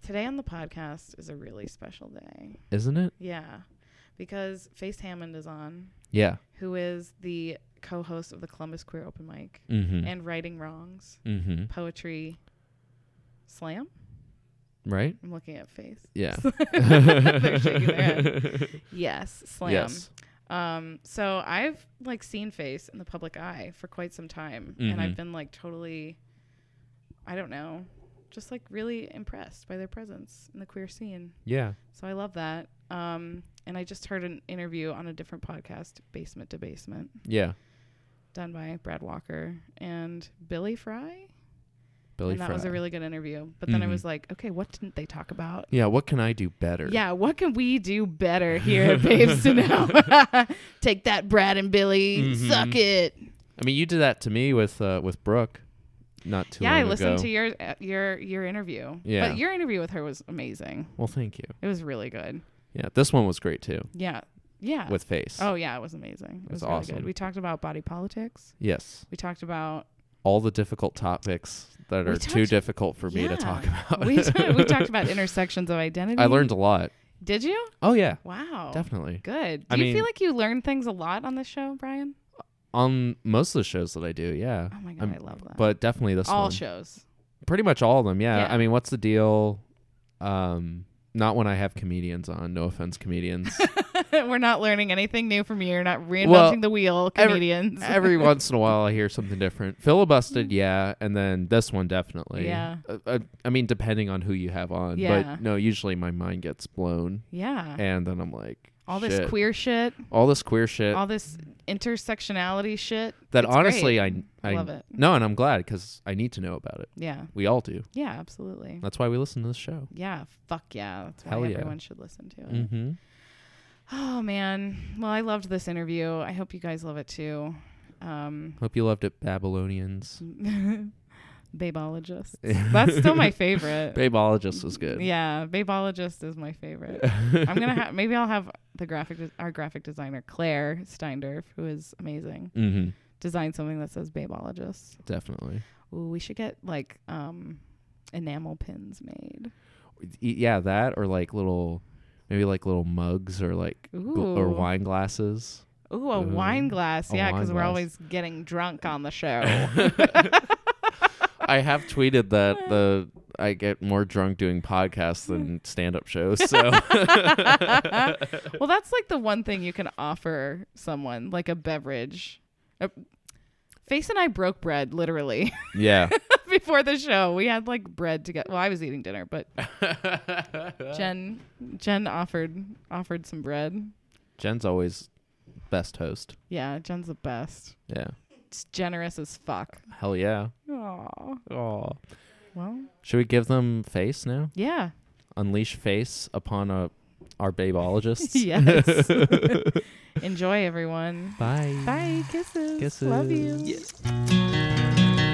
Today on the podcast is a really special day. Isn't it? Yeah. Because Face Hammond is on. Yeah. Who is the co-host of the Columbus Queer Open Mic and Righting Wrongs Poetry Slam. Right? I'm looking at Face. Yeah. They're shaking their head. Yes, Slam. Yes. So I've like seen Face in the public eye for quite some time, and I've been like totally, I don't know, just like really impressed by their presence in the queer scene. Yeah. So I love that. And I just heard an interview on a different podcast, Basement to Basement. Yeah. Done by Brad Walker and Billy Fry. Billy That Fry. was a really good interview. But then I was like, okay, what didn't they talk about? Yeah, what can I do better? Yeah, what can we do better here at Babes to Know? Take that, Brad and Billy. Suck it. I mean, you did that to me with Brooke not too long ago. Yeah, I listened to your interview. Yeah. But your interview with her was amazing. Well, thank you. It was really good. Yeah, this one was great too. Yeah. Yeah. With Face. Oh, yeah, it was amazing. It was really awesome. good. We talked about body politics. Yes. We talked about all the difficult topics that are too difficult for me to talk about. we talked about intersections of identity. I learned a lot. Did you? Oh, yeah. Wow. Definitely. Good. Do you feel like you learn things a lot on this show, Brian? On most of the shows that I do, yeah. Oh, my God, I love that. But definitely this one. All shows. Pretty much all of them, yeah. Yeah. I mean, what's the deal? Not when I have comedians on. No offense, comedians. We're not learning anything new from you. You're not reinventing the wheel, comedians. Every once in a while, I hear something different. Filibusted, yeah, and then this one definitely. Yeah. I mean, depending on who you have on, Yeah. but no, usually my mind gets blown, Yeah. and then I'm like, All shit. this queer shit. All this queer shit. All this intersectionality shit. That It's honestly, great. I love it. No, and I'm glad because I need to know about it. Yeah. We all do. Yeah, absolutely. That's why we listen to this show. Yeah. Fuck yeah. That's why Hell yeah. everyone should listen to it. Mm-hmm. Oh, man. Well, I loved this interview. I hope you guys love it too. Hope you loved it, Babylonians. Babeologist. That's still my favorite. Babeologist was good. Yeah, Babeologist is my favorite. I'm gonna maybe I'll have our graphic designer Claire Steindorf, who is amazing, Mm-hmm. design something that says Babeologist. Definitely. Ooh, we should get like enamel pins made. Yeah, that or like maybe like little mugs or like or Ooh. wine glasses. Ooh, a wine glass. a Yeah, wine because we're glass. always getting drunk on the show. I have tweeted that I get more drunk doing podcasts than stand-up shows. So, Well, that's like the one thing you can offer someone, like a beverage. Face and I broke bread, literally, yeah. before the show. We had like bread together. Well, I was eating dinner, but Jen offered some bread. Jen's always best host. Yeah, Jen's the best. Yeah. It's generous as fuck. Hell yeah. Aw. Oh. Well, Should we give them Face now? yeah. Unleash Face upon our babeologists. Yes. Enjoy, everyone. Bye. Bye. Kisses. Kisses. Love you. Yeah.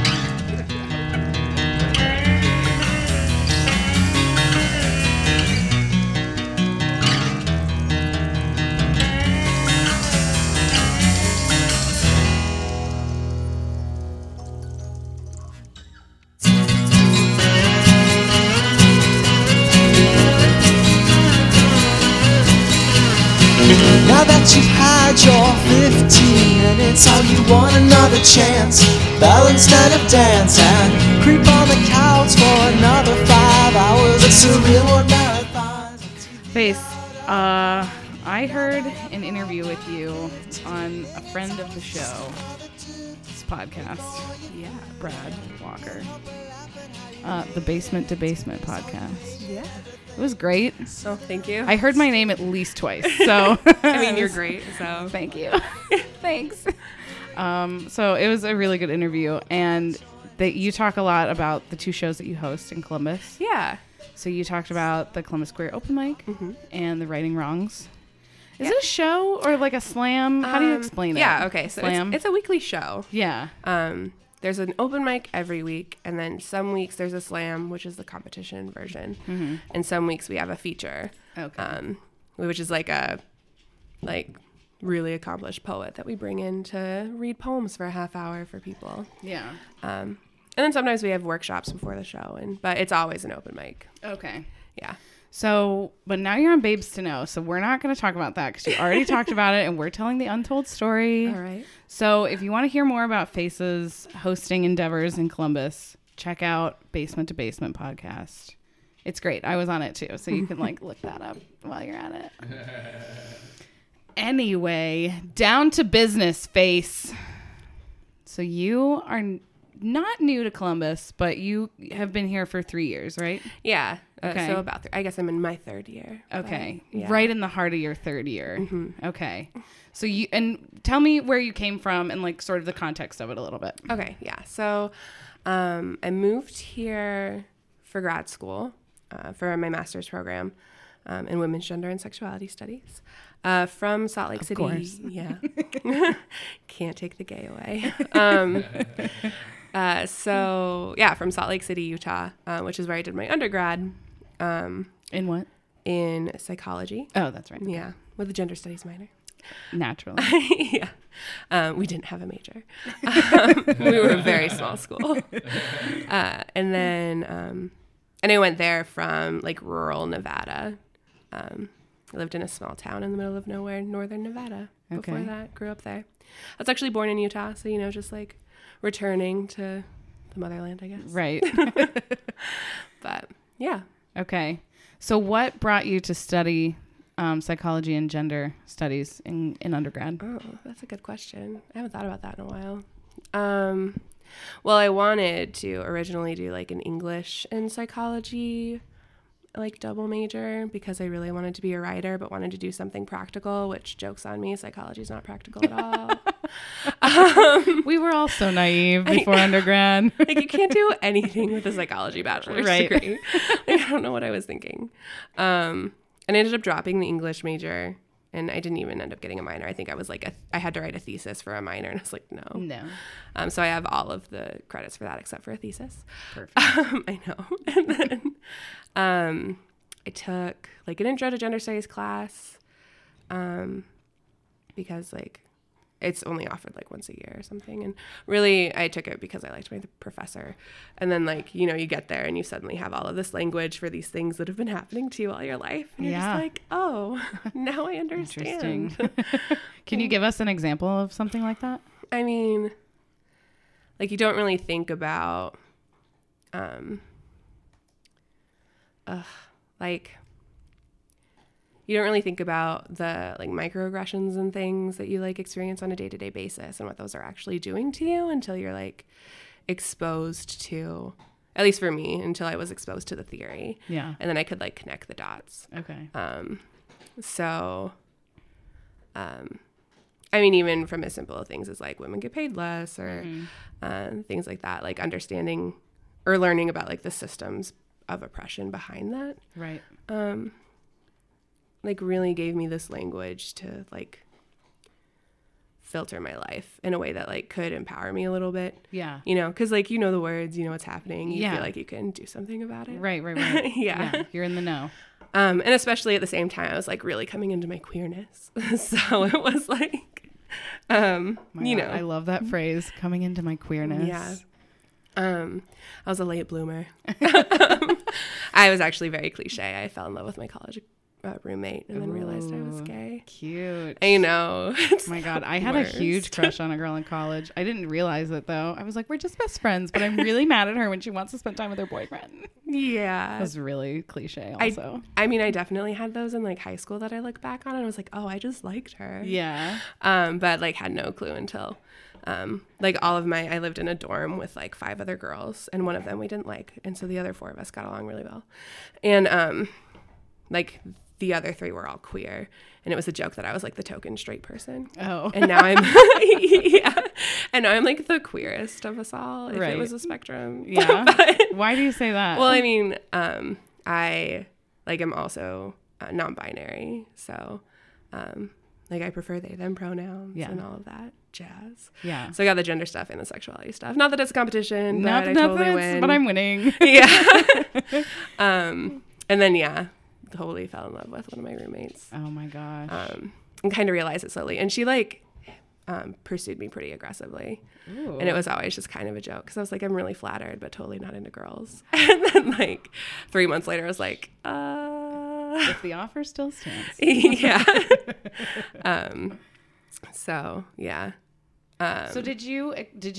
Now that you've had your 15 minutes, all you want another chance. Balance kind of dance and creep on the couch for another 5 hours. It's a real world marathon. Face, I heard an interview with you on a friend of the show's podcast. Yeah, Brad Walker. The Basement to Basement podcast. Yeah. It was great. Oh, thank you. I heard my name at least twice, so I mean, you're great. So thank you. Thanks. So it was a really good interview, and that you talk a lot about the two shows that you host in Columbus. yeah. So you talked about the Columbus Queer Open Mic and the Righting Wrongs. Is it a show or like a slam? How do you explain it? Yeah. Okay. So Slam. it's a weekly show. Yeah. There's an open mic every week, and then some weeks there's a slam, which is the competition version, and some weeks we have a feature, Okay. which is like a really accomplished poet that we bring in to read poems for a half hour for people. Yeah. And then sometimes we have workshops before the show, but it's always an open mic. Okay. Yeah. So, but now you're on Babes to Know, so we're not going to talk about that because you already talked about it, and we're telling the untold story. All right. So if you want to hear more about Face's hosting endeavors in Columbus, check out Basement to Basement podcast. It's great. I was on it too, so you can look that up while you're at it. Anyway, down to business, Face. So you are not new to Columbus, but you have been here for 3 years, right? Yeah. Okay. So about, I guess I'm in my 3rd year. Okay. Yeah. Right in the heart of your 3rd year. Okay. So tell me where you came from and sort of the context of it a little bit. Okay. Yeah. So I moved here for grad school for my master's program in women's gender and sexuality studies from Salt Lake City. Course. Yeah. Can't take the gay away. So yeah, from Salt Lake City, Utah, which is where I did my undergrad. In what? In psychology. Oh, that's right. Okay. Yeah, with a gender studies minor. Naturally. Yeah. We didn't have a major. We were a very small school. And then, and I went there from rural Nevada. I lived in a small town in the middle of nowhere, northern Nevada. Before Okay. that, grew up there. I was actually born in Utah, so, just returning to the motherland, I guess. Right. But yeah. Okay. So what brought you to study psychology and gender studies in undergrad? Oh, that's a good question. I haven't thought about that in a while. Well, I wanted to originally do an English and psychology double major because I really wanted to be a writer but wanted to do something practical, which, joke's on me, psychology is not practical at all. We were all so naive before undergrad. You can't do anything with a psychology bachelor's Right. degree. I don't know what I was thinking. And I ended up dropping the English major, and I didn't even end up getting a minor. I think I was I had to write a thesis for a minor, and I was like, no. No. So I have all of the credits for that except for a thesis. Perfect. I know. And then I took an intro to gender studies class because it's only offered once a year or something. And really I took it because I liked my professor. And then you get there and you suddenly have all of this language for these things that have been happening to you all your life. And you're just oh, now I understand. Interesting. Can you give us an example of something like that? I mean, you don't really think about, you don't really think about the microaggressions and things that you experience on a day-to-day basis and what those are actually doing to you until you're exposed to, at least for me, until I was exposed to the theory. Yeah. And then I could connect the dots. Okay. So, I mean, even from as simple things as women get paid less or things like that, understanding or learning about the systems of oppression behind that. Right. Really gave me this language to filter my life in a way that could empower me a little bit. Yeah. Because the words, what's happening. You Yeah. feel you can do something about it. Right. Yeah. You're in the know. And especially at the same time, I was really coming into my queerness. So it was My God, I love that phrase, coming into my queerness. Yeah. I was a late bloomer. I was actually very cliche. I fell in love with my college roommate and then realized I was gay. Cute. I know. Oh my God, I had a worst. huge crush on a girl in college. I didn't realize it though. I was like, we're just best friends, but I'm really mad at her when she wants to spend time with her boyfriend. Yeah. That was really cliche also. I mean, I definitely had those in high school that I look back on and I was like, oh, I just liked her. Yeah. But had no clue until I lived in a dorm with 5 other girls and one of them we didn't like. And so the other 4 of us got along really well. And the other 3 were all queer. And it was a joke that I was the token straight person. Oh. And now I'm, yeah. And now I'm the queerest of us all, if Right. it was a spectrum. Yeah. But, Why do you say that? well, I mean, I am also non-binary. So, I prefer they, them pronouns and all of that jazz. Yeah. So I got the gender stuff and the sexuality stuff. Not that it's a competition, Not but I that totally it's- win. but I'm winning. Yeah. And then, yeah, totally fell in love with one of my roommates. Oh my gosh. And kind of realized it slowly. And she pursued me pretty aggressively. Ooh. And it was always just kind of a joke because I was like, I'm really flattered, but totally not into girls. And then like 3 months later, I was like, If the offer still stands. yeah. So yeah. So did you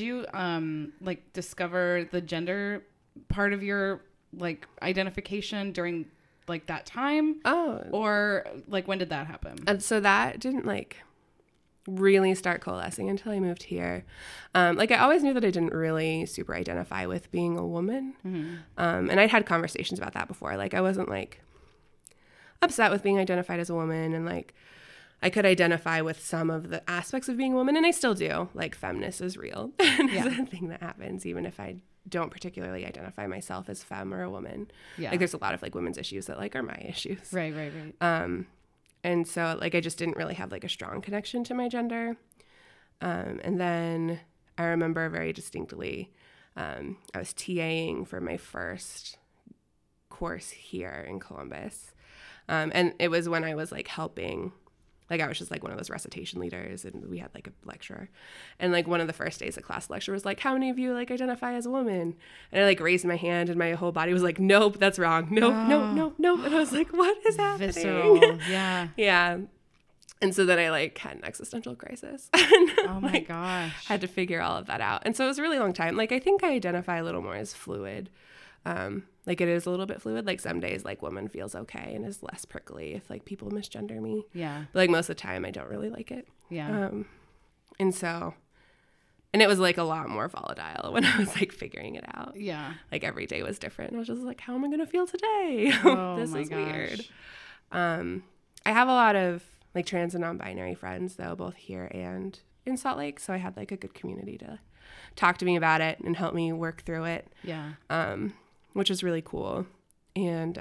like discover the gender part of your like identification during like that time? Oh. Or like when did that happen? And so that didn't like really start coalescing until I moved here. Like I always knew that I didn't really super identify with being a woman. Mm-hmm. And I'd had conversations about that before. Like I wasn't like upset with being identified as a woman, and like I could identify with some of the aspects of being a woman, and I still do. Like feminist is real. And it's a thing that happens even if I don't particularly identify myself as femme or a woman. Yeah. Like there's a lot of like women's issues that like are my issues. Right. And so like I just didn't really have like a strong connection to my gender. And then I remember very distinctly, I was TAing for my first course here in Columbus. And it was when I was like helping, like I was just like one of those recitation leaders, and we had like a lecturer, and like one of the first days of class, the lecturer was like, how many of you like identify as a woman? And I like raised my hand and my whole body was like, nope, that's wrong. Nope. And I was like, what is happening? Visceral. Yeah. Yeah. And so then I like had an existential crisis. Oh my like, gosh. had to figure all of that out. And so it was a really long time. Like I think I identify a little more as fluid. Like it is a little bit fluid. Like some days like woman feels okay and is less prickly if like people misgender me. Yeah. But like most of the time I don't really like it. Yeah. And so, and it was like a lot more volatile when I was like figuring it out. Yeah. Like every day was different. I was just like, how am I going to feel today? Oh This my is gosh. weird. I have a lot of like trans and non-binary friends though, both here and in Salt Lake. So I had like a good community to talk to me about it and help me work through it. Yeah. Which was really cool. And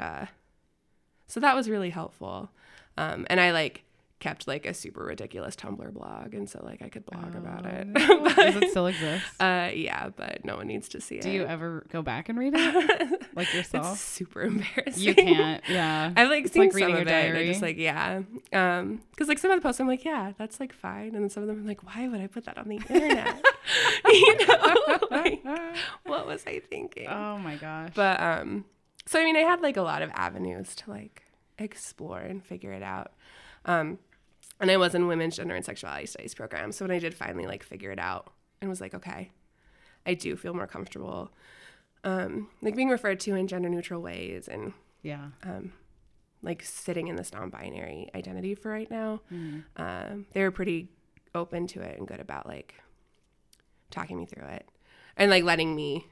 so that was really helpful. And I like kept like a super ridiculous Tumblr blog, and so like I could blog about it. Does it still exist? Yeah, but no one needs to see it. Do you ever go back and read it? Like yourself? It's super embarrassing. You can't. Yeah. I've like It's seen like some reading of your it. And I diary. just like, yeah. Because like some of the posts I'm like, yeah, that's like fine. And then some of them I'm like, why would I put that on the internet? You know, like what was I thinking? Oh my gosh. But so I mean I had like a lot of avenues to like explore and figure it out. And I was in women's gender and sexuality studies program. So when I did finally like figure it out and was like, okay, I do feel more comfortable like being referred to in gender neutral ways, and yeah. like sitting in this non-binary identity for right now. They were pretty open to it and good about like talking me through it and like letting me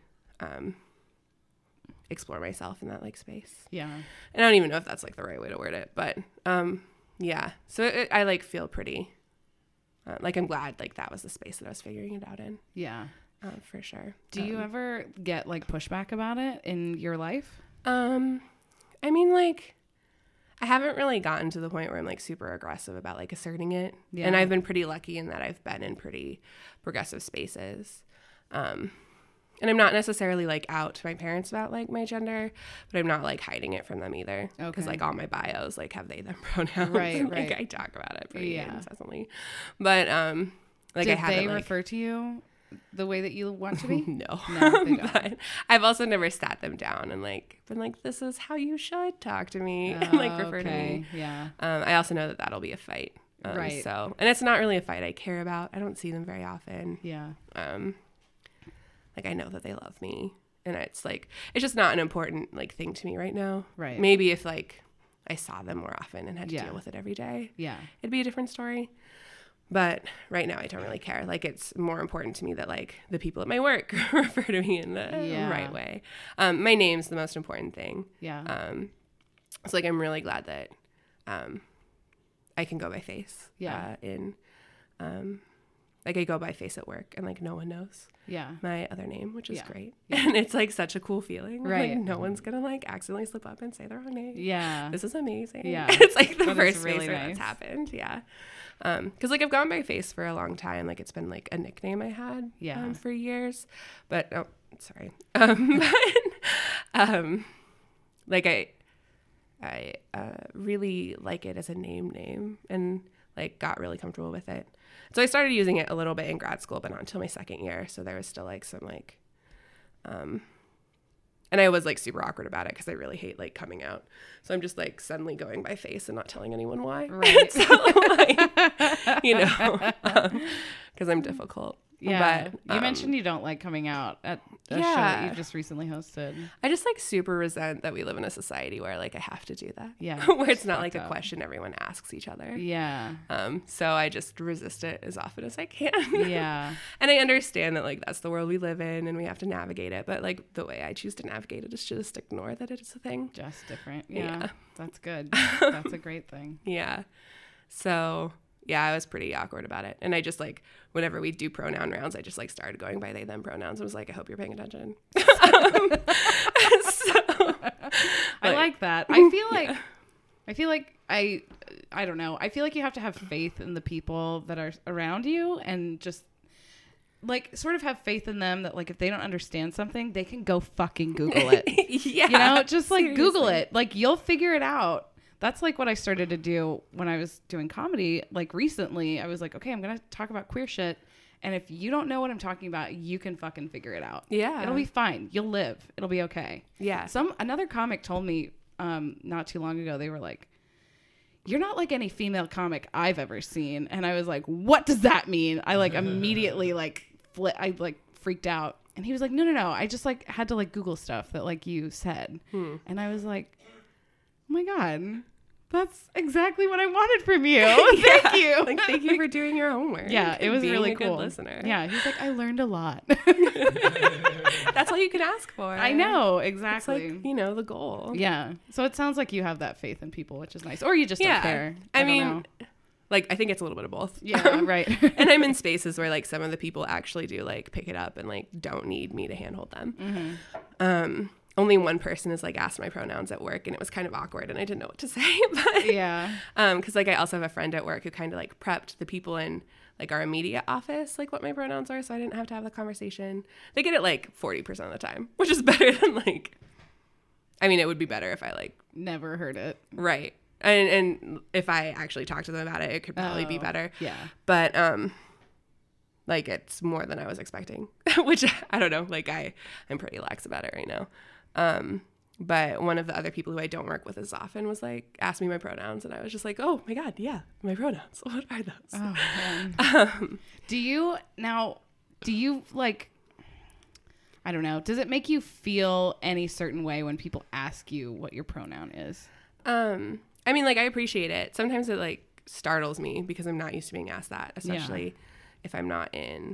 explore myself in that like space. Yeah. And I don't even know if that's like the right way to word it, but yeah. So I like feel pretty like I'm glad like that was the space that I was figuring it out in. Yeah. For sure. Do you ever get like pushback about it in your life? I mean, like, I haven't really gotten to the point where I'm like super aggressive about like asserting it. Yeah. And I've been pretty lucky in that I've been in pretty progressive spaces. And I'm not necessarily like out to my parents about like my gender, but I'm not like hiding it from them either. Because Okay. like all my bios like have they them pronouns. Right, and, right. Like I talk about it pretty Yeah. incessantly. But like Did I haven't they like refer to you the way that you want to be? no, No, they don't. but I've also never sat them down and like been like, this is how you should talk to me and like refer to me. Yeah. I also know that that'll be a fight. Right. So, and it's not really a fight I care about. I don't see them very often. Yeah. Like I know that they love me, and it's like, it's just not an important like thing to me right now. Right. Maybe if like I saw them more often and had to Yeah. deal with it every day, Yeah. it'd be a different story. But right now I don't really care. Like it's more important to me that like the people at my work refer to me in the Yeah. right way. My name's the most important thing. Yeah. So like I'm really glad that I can go by face. Yeah. Like I go by face at work and like no one knows Yeah. my other name, which is Yeah. great. Yeah. And it's like such a cool feeling. Right. Like no one's gonna like accidentally slip up and say the wrong name. Yeah. This is amazing. Yeah. It's like the That is first really space where nice. that's happened. Yeah. Because like I've gone by face for a long time. Like it's been like a nickname I had Yeah. for years. But oh, sorry. Like I really like it as a name, and like got really comfortable with it. So I started using it a little bit in grad school, but not until my second year. So there was still like some like, and I was like super awkward about it because I really hate like coming out. So I'm just like suddenly going by face and not telling anyone why. Right. So, like, you know, because I'm difficult. Yeah. But, you mentioned you don't like coming out at a show Yeah. that you just recently hosted. I just like super resent that we live in a society where like I have to do that. Yeah. Where it's not like fucked a up. question everyone asks each other. Yeah. So I just resist it as often as I can. Yeah. And I understand that like that's the world we live in and we have to navigate it. But like the way I choose to navigate it is just ignore that it's a thing. Just different. Yeah. Yeah. That's good. That's a great thing. Yeah. So yeah, I was pretty awkward about it. And I just like, whenever we do pronoun rounds, I just like started going by they, them pronouns. I was like, I hope you're paying attention. I like that. I feel like I don't know. I feel like you have to have faith in the people that are around you and just like sort of have faith in them that like if they don't understand something, they can go fucking Google it. Yeah. You know, just like Google seriously. it. Like you'll figure it out. That's like what I started to do when I was doing comedy. Like recently, I was like, okay, I'm going to talk about queer shit. And if you don't know what I'm talking about, you can fucking figure it out. Yeah. It'll be fine. You'll live. It'll be okay. Yeah. Another comic told me not too long ago, they were like, you're not like any female comic I've ever seen. And I was like, what does that mean? I like immediately like I like freaked out. And he was like, no. I just like had to like Google stuff that like you said. And I was like, oh my God, that's exactly what I wanted from you. Thank you. Like, thank you for doing your homework. Yeah, it was being really a cool. Good listener. Yeah, he's like, I learned a lot. That's all you can ask for. I know, It's exactly. like, you know, the goal. Yeah. So it sounds like you have that faith in people, which is nice. Or you just Yeah. don't care. I don't mean, know. like, I think it's a little bit of both. Yeah, right. And I'm in spaces where like some of the people actually do like pick it up and like don't need me to handhold them. Only one person has like asked my pronouns at work and it was kind of awkward and I didn't know what to say. But Yeah. because like I also have a friend at work who kind of like prepped the people in like our immediate office like what my pronouns are, so I didn't have to have the conversation. They get it like 40% of the time, which is better than like, I mean, it would be better if I like Never heard it. right. And if I actually talked to them about it, it could probably be Oh, better. Yeah. But like it's more than I was expecting, which I don't know. Like I'm pretty lax about it right now. But one of the other people who I don't work with as often was like, asked me my pronouns, and I was just like, oh my God, yeah, my pronouns. What are those? Oh, man. Do you like, I don't know, does it make you feel any certain way when people ask you what your pronoun is? I mean, like I appreciate it. Sometimes it like startles me because I'm not used to being asked that, especially if I'm not in,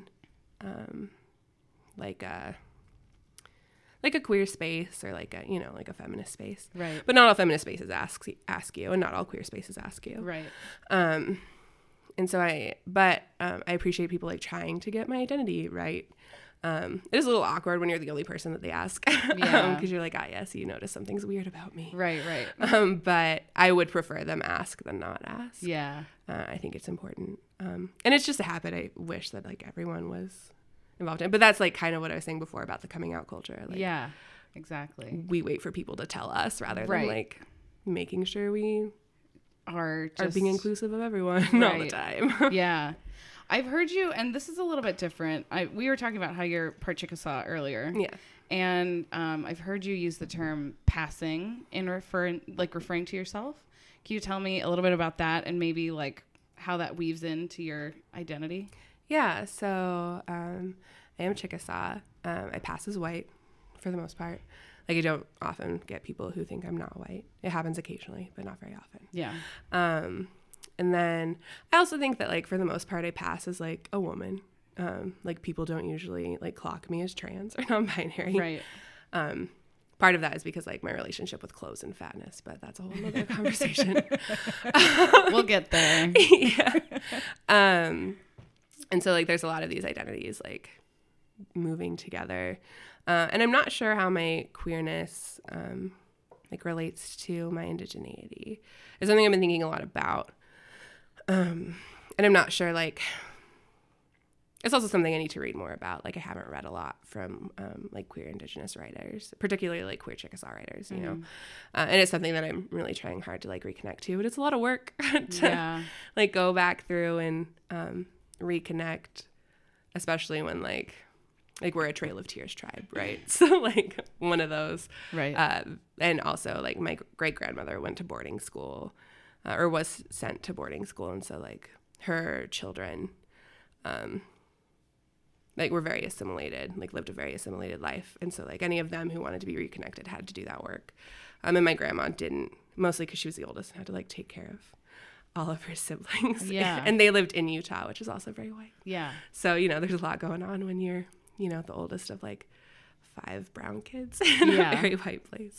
like a queer space or like a, you know, like a feminist space. Right. But not all feminist spaces ask you, and not all queer spaces ask you. Right. And so I appreciate people like trying to get my identity right. It is a little awkward when you're the only person that they ask. Yeah. Because you're like, yes, you notice something's weird about me. Right. Right. But I would prefer them ask than not ask. Yeah. I think it's important. And it's just a habit I wish that like everyone was involved in. But that's like kind of what I was saying before about the coming out culture. Like, Yeah. Exactly. we wait for people to tell us rather than Right. like making sure we Are being inclusive of everyone all the Right. time. Yeah. I've heard you, and this is a little bit different. We were talking about how you're part Chickasaw earlier. Yeah. And I've heard you use the term passing in referring to yourself. Can you tell me a little bit about that and maybe like how that weaves into your identity? Yeah, so I am Chickasaw. I pass as white for the most part. Like I don't often get people who think I'm not white. It happens occasionally, but not very often. Yeah. And then I also think that like for the most part I pass as like a woman. Like people don't usually like clock me as trans or non-binary. Right. Part of that is because like my relationship with clothes and fatness, but that's a whole other conversation. We'll get there. Yeah. And so like there's a lot of these identities like moving together. And I'm not sure how my queerness like relates to my indigeneity. It's something I've been thinking a lot about. And I'm not sure like it's also something I need to read more about. Like I haven't read a lot from like queer Indigenous writers, particularly like queer Chickasaw writers, you know, and it's something that I'm really trying hard to like reconnect to, but it's a lot of work to like go back through and reconnect, especially when like we're a Trail of Tears tribe, right? So like one of those, right? And also like my great grandmother went to boarding school, or was sent to boarding school, and so like her children, like were very assimilated, like lived a very assimilated life, and so like any of them who wanted to be reconnected had to do that work, and my grandma didn't, mostly because she was the oldest and had to like take care of all of her siblings, and they lived in Utah, which is also very white. So you know, there's a lot going on when you're, you know, the oldest of like 5 brown kids in a very white place.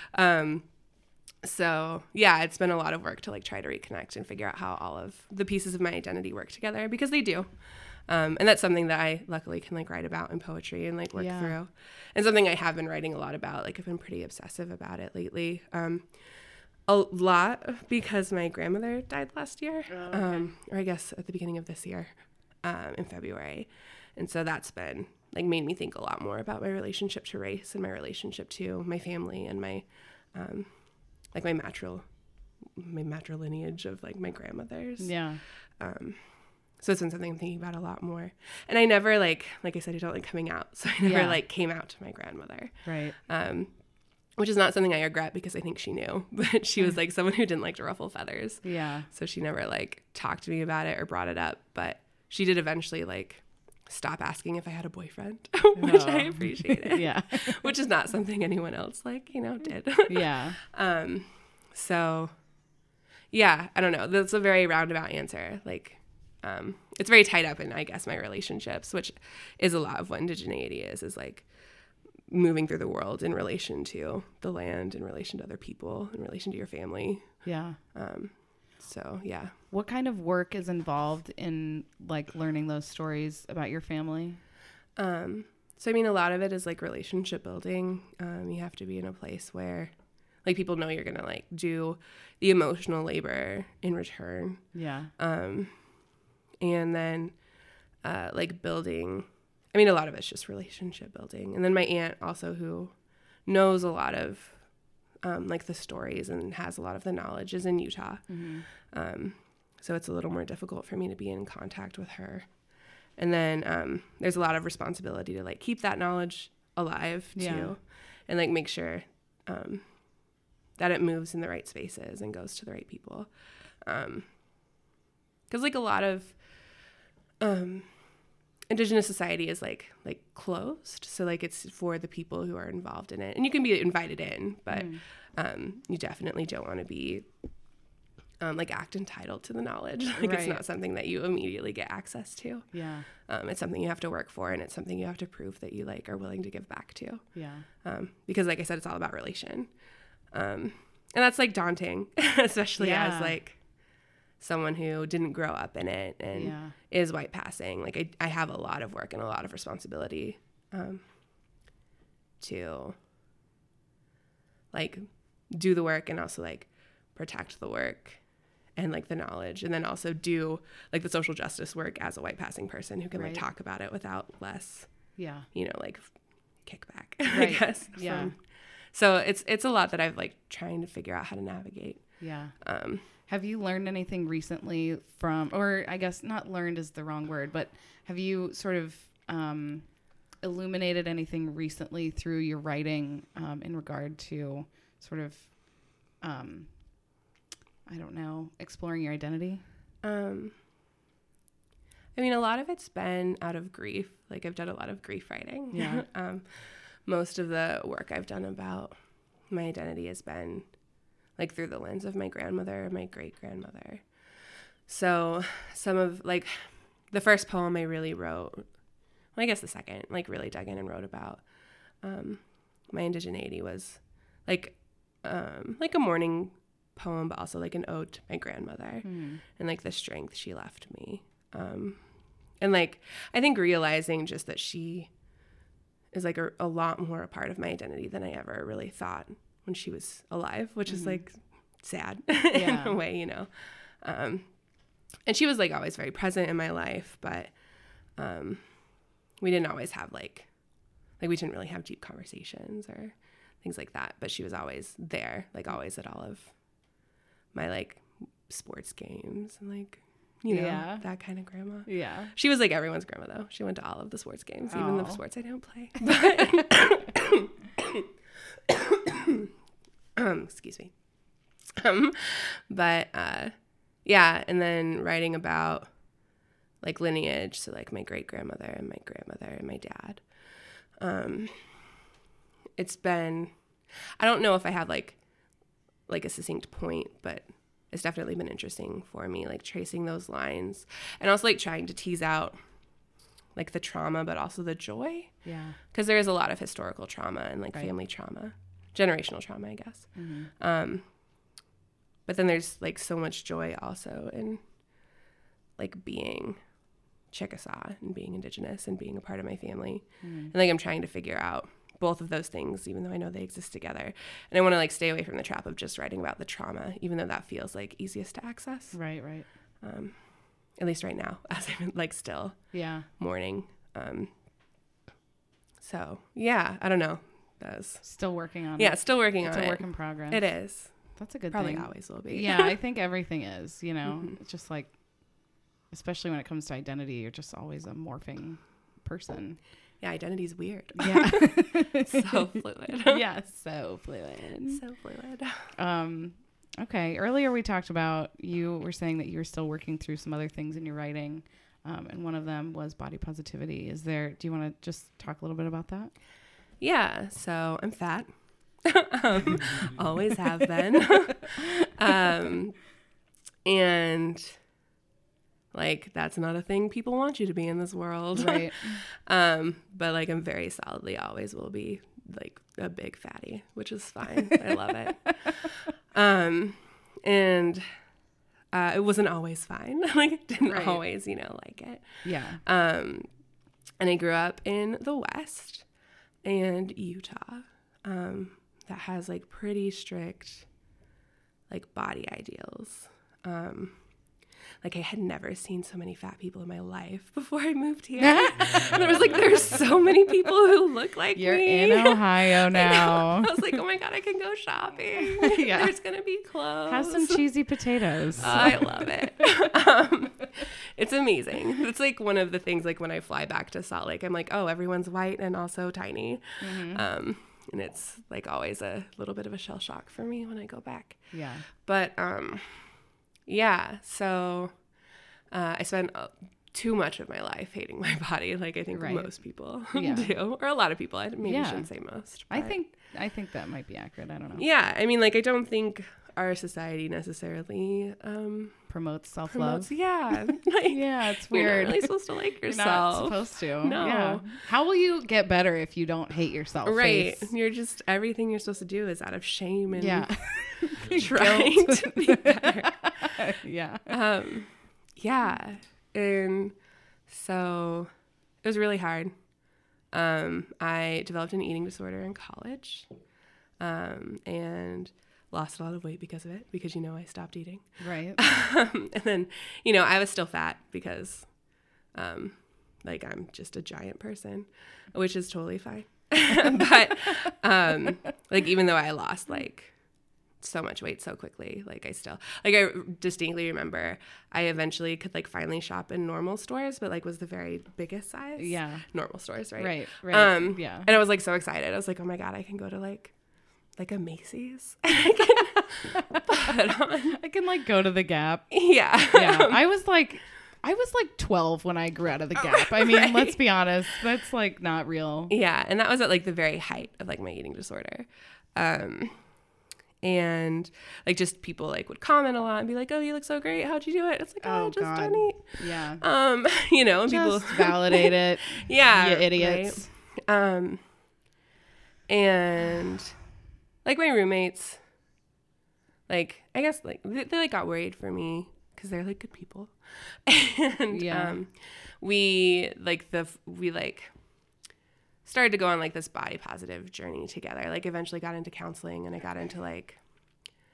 So yeah, it's been a lot of work to like try to reconnect and figure out how all of the pieces of my identity work together, because they do. And that's something that I luckily can like write about in poetry and like work through, and something I have been writing a lot about. Like I've been pretty obsessive about it lately. A lot because my grandmother died last year, or I guess at the beginning of this year, in February. And so that's been like made me think a lot more about my relationship to race and my relationship to my family and my like my matrilineage of like my grandmothers. So it's been something I'm thinking about a lot more. And I never like I said, I don't like coming out, so I never like came out to my grandmother, Right. Which is not something I regret, because I think she knew, but she was like someone who didn't like to ruffle feathers. So she never like talked to me about it or brought it up, but she did eventually like stop asking if I had a boyfriend, which I appreciated. Which is not something anyone else like, you know, did. So yeah, I don't know. That's a very roundabout answer. Like, it's very tied up in, I guess, my relationships, which is a lot of what indigeneity is like moving through the world in relation to the land, in relation to other people, in relation to your family. So yeah. What kind of work is involved in like learning those stories about your family? So I mean, a lot of it is like relationship building. You have to be in a place where like people know you're gonna like do the emotional labor in return. And then like building, I mean, a lot of it's just relationship building. And then my aunt also, who knows a lot of like the stories and has a lot of the knowledge, is in Utah. So it's a little more difficult for me to be in contact with her. And then there's a lot of responsibility to like keep that knowledge alive too, and like make sure that it moves in the right spaces and goes to the right people. 'Cause like a lot of Indigenous society is like closed, so like it's for the people who are involved in it, and you can be invited in, but you definitely don't want to be like act entitled to the knowledge. Like it's not something that you immediately get access to. It's something you have to work for, and it's something you have to prove that you like are willing to give back to. Because like I said, it's all about relation, and that's like daunting, especially as like someone who didn't grow up in it and is white passing. Like I have a lot of work and a lot of responsibility to like do the work and also like protect the work and like the knowledge, and then also do like the social justice work as a white passing person who can like talk about it without less you know, like kickback, I guess. So it's a lot that I've like trying to figure out how to navigate. Have you learned anything recently from, or I guess not learned is the wrong word, but have you sort of illuminated anything recently through your writing in regard to sort of, I don't know, exploring your identity? I mean, a lot of it's been out of grief. Like I've done a lot of grief writing. Most of the work I've done about my identity has been like through the lens of my grandmother and my great grandmother. So some of like the first poem I really wrote, well, I guess the second, like really dug in and wrote about my indigeneity was like a mourning poem, but also like an ode to my grandmother and like the strength she left me. And like, I think realizing just that she is like a lot more a part of my identity than I ever really thought when she was alive, which is like sad in a way, you know. And she was like always very present in my life, but We didn't always have like we didn't really have deep conversations or things like that, but she was always there, like always at all of my like sports games and like, you know, that kind of grandma. Yeah. She was like everyone's grandma though. She went to all of the sports games, even the sports I don't play. Excuse me. Yeah, and then writing about like lineage, so like my great grandmother and my grandmother and my dad. It's been, I don't know if I have like a succinct point, but it's definitely been interesting for me, like tracing those lines and also like trying to tease out like the trauma, but also the joy. Yeah. Because there is a lot of historical trauma and like family trauma, generational trauma, I guess. Mm-hmm. But then there's like so much joy also in like being Chickasaw and being Indigenous and being a part of my family. And like I'm trying to figure out both of those things, even though I know they exist together. And I want to like stay away from the trap of just writing about the trauma, even though that feels like easiest to access. Right. At least right now, as I'm like still mourning. So yeah, I don't know. That's still working on it. Yeah, still working on it. It's a work in progress. It is. That's a good Probably thing. always will be. Yeah, I think everything is, you know. It's just like, especially when it comes to identity, you're just always a morphing person. Yeah, identity's weird. Yeah. So fluid. Yeah, so fluid. So fluid. Okay. Earlier we talked about, you were saying that you were still working through some other things in your writing. And one of them was body positivity. Do you want to just talk a little bit about that? Yeah. So I'm fat. Always have been. And like, that's not a thing people want you to be in this world. Right. But like, I'm very solidly always will be like a big fatty, which is fine. I love it. And it wasn't always fine. Like, didn't always, like it. Yeah. And I grew up in the West and Utah, that has like pretty strict like body ideals. Like I had never seen so many fat people in my life before I moved here. There's so many people who look like You're me. in Ohio now. I was like, oh my God, I can go shopping. Yeah. There's going to be clothes. Have some cheesy potatoes. I love it. It's amazing. It's like one of the things, like when I fly back to Salt Lake, I'm like, oh, everyone's white and also tiny. Mm-hmm. And it's like always a little bit of a shell shock for me when I go back. Yeah. But, yeah, so I spent too much of my life hating my body, like I think most people do, or a lot of people. I maybe shouldn't say most. I think that might be accurate. I don't know. Yeah, I mean, like I don't think our society necessarily promotes self-love. Yeah, like, yeah, it's you're weird. not really supposed to like yourself. You're not supposed to. No. Yeah. How will you get better if you don't hate yourself? Right. Face? You're just everything you're supposed to do is out of shame and trying to be better. Yeah. Yeah. And so it was really hard. I developed an eating disorder in college, and lost a lot of weight because of it, because, I stopped eating. Right. And then, I was still fat because, like I'm just a giant person, which is totally fine. But, like, even though I lost like so much weight so quickly, like I distinctly remember I eventually could like finally shop in normal stores, but like was the very biggest size. Yeah. Normal stores, right? Right. Yeah. And I was like so excited. I was like, oh my God, I can go to like a Macy's. I can like go to the Gap. Yeah. Yeah. I was like 12 when I grew out of the Gap. I mean, let's be honest, that's like not real. Yeah. And that was at like the very height of like my eating disorder. And like just people like would comment a lot and be like, oh, you look so great. How'd you do it? It's like, oh, just God. don't eat. Yeah. And just people validate it. Yeah. You idiots. Right? And like my roommates, like, I guess like they like got worried for me because they're like good people. And we started to go on like this body positive journey together. Like eventually got into counseling, and I got into like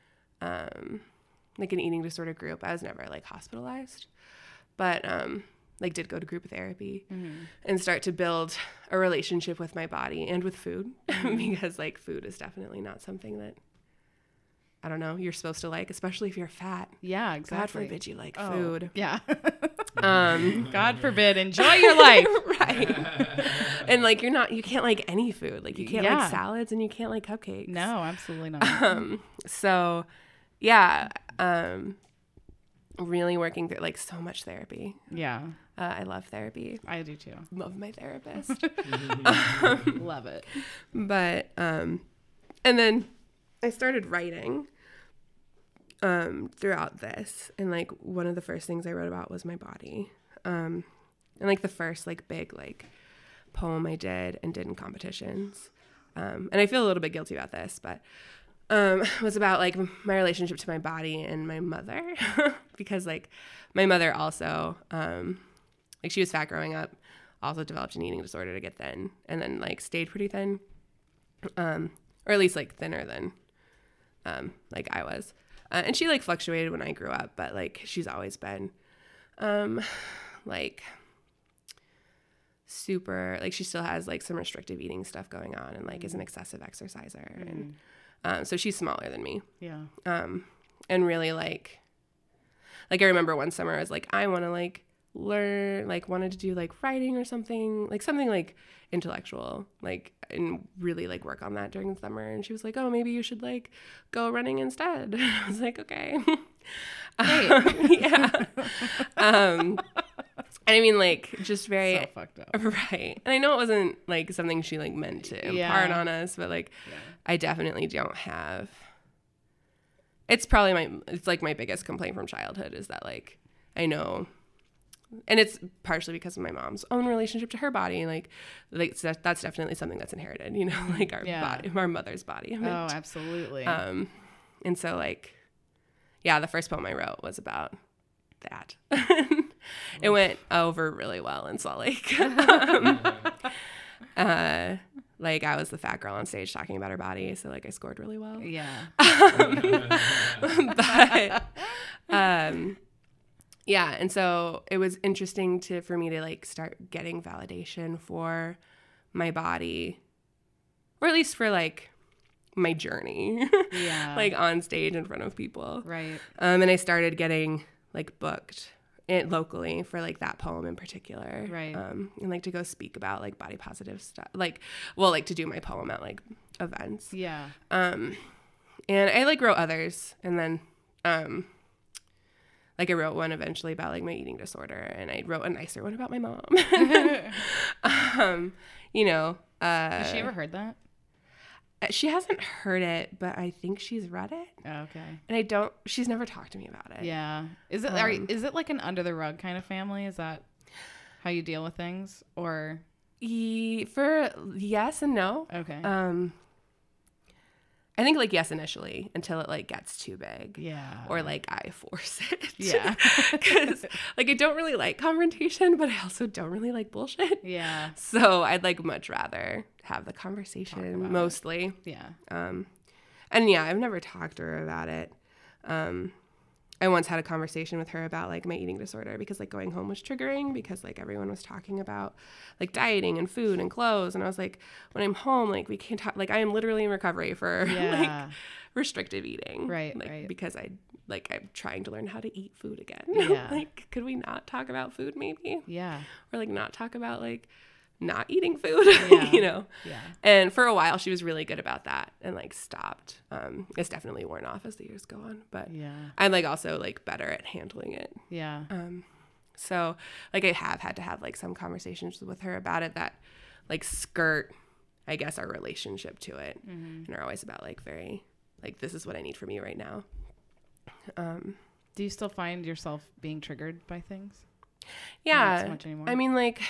an eating disorder group. I was never like hospitalized, but like did go to group therapy and start to build a relationship with my body and with food because like food is definitely not something that, I don't know, you're supposed to like, especially if you're fat. Yeah, exactly. God forbid you like food. Yeah. God forbid. Enjoy your life. Right. And like you can't like any food. Like you can't like salads and you can't like cupcakes. No, absolutely not. So yeah, really working through like so much therapy. Yeah. I love therapy. I do too. Love my therapist. Love it. But and then I started writing throughout this, and like one of the first things I wrote about was my body, and like the first like big like poem I did in competitions, and I feel a little bit guilty about this, but was about like my relationship to my body and my mother because like my mother also like she was fat growing up, also developed an eating disorder to get thin, and then like stayed pretty thin, or at least like thinner than like I was. And she like fluctuated when I grew up, but like she's always been like super, like she still has like some restrictive eating stuff going on and like is an excessive exerciser. And so she's smaller than me. Yeah. And really like I remember one summer I was like, I want to like learn, like wanted to do like writing or something like intellectual, like, and really like work on that during the summer. And she was like, oh, maybe you should like go running instead. I was like, okay. Yeah. And I mean, like, just very So fucked up. right. And I know it wasn't like something she like meant to impart on us, but like I definitely don't have, it's like my biggest complaint from childhood is that like I know, and it's partially because of my mom's own relationship to her body. Like that's definitely something that's inherited, you know, like our body, our mother's body. Oh, absolutely. And so like, yeah, the first poem I wrote was about that. It went over really well in Salt Lake. Like I was the fat girl on stage talking about her body. So like I scored really well. Yeah. But, yeah, and so it was interesting for me to like start getting validation for my body, or at least for like my journey, like on stage in front of people. Right. And I started getting like booked locally for like that poem in particular. Right. And like to go speak about like body positive stuff, like to do my poem at like events. Yeah. And I like wrote others, and then like I wrote one eventually about like my eating disorder, and I wrote a nicer one about my mom. You know, has she ever heard that? She hasn't heard it, but I think she's read it. Oh, okay. And she's never talked to me about it. Yeah. Is it is it like an under the rug kind of family? Is that how you deal with things, or? For yes and no. Okay. I think like yes initially until it like gets too big. Yeah. Or like I force it. Yeah. Because like I don't really like confrontation, but I also don't really like bullshit. Yeah. So I'd like much rather have the conversation mostly. Yeah. And yeah, I've never talked to her about it. I once had a conversation with her about like my eating disorder because like going home was triggering because like everyone was talking about like dieting and food and clothes. And I was like, when I'm home, like we can't talk, like I am literally in recovery for like restrictive eating. Right. Like, right. because I'm trying to learn how to eat food again. Yeah. Like, could we not talk about food maybe? Yeah. Or like not talk about like not eating food, you know? Yeah. And for a while she was really good about that and like stopped. It's definitely worn off as the years go on, but I'm like also like better at handling it. Yeah. So like I have had to have like some conversations with her about it that like skirt, I guess, our relationship to it, and are always about like very like, this is what I need from you right now. Do you still find yourself being triggered by things? Yeah. Not so much anymore. I mean, like,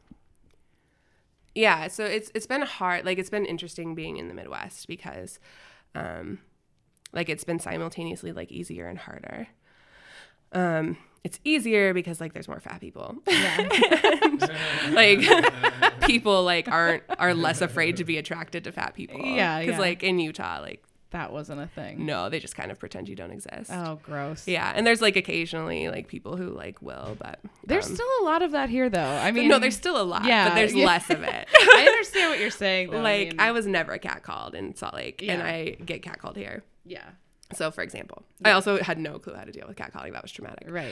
yeah, so it's been hard. Like, it's been interesting being in the Midwest because, like, it's been simultaneously, like, easier and harder. It's easier because, like, there's more fat people. And, like, people, like, are less afraid to be attracted to fat people. Yeah, Because, like, in Utah, like, that wasn't a thing. No, they just kind of pretend you don't exist. Oh, gross. Yeah, and there's like occasionally like people who like will, but There's still a lot of that here, though. I mean, no, there's still a lot, yeah, but there's yeah. less of it. I understand what you're saying, though. Like, mean, I was never catcalled in Salt Lake, and Yeah. I get catcalled here. yeah, So, for example, I also had no clue how to deal with catcalling. That was traumatic. right.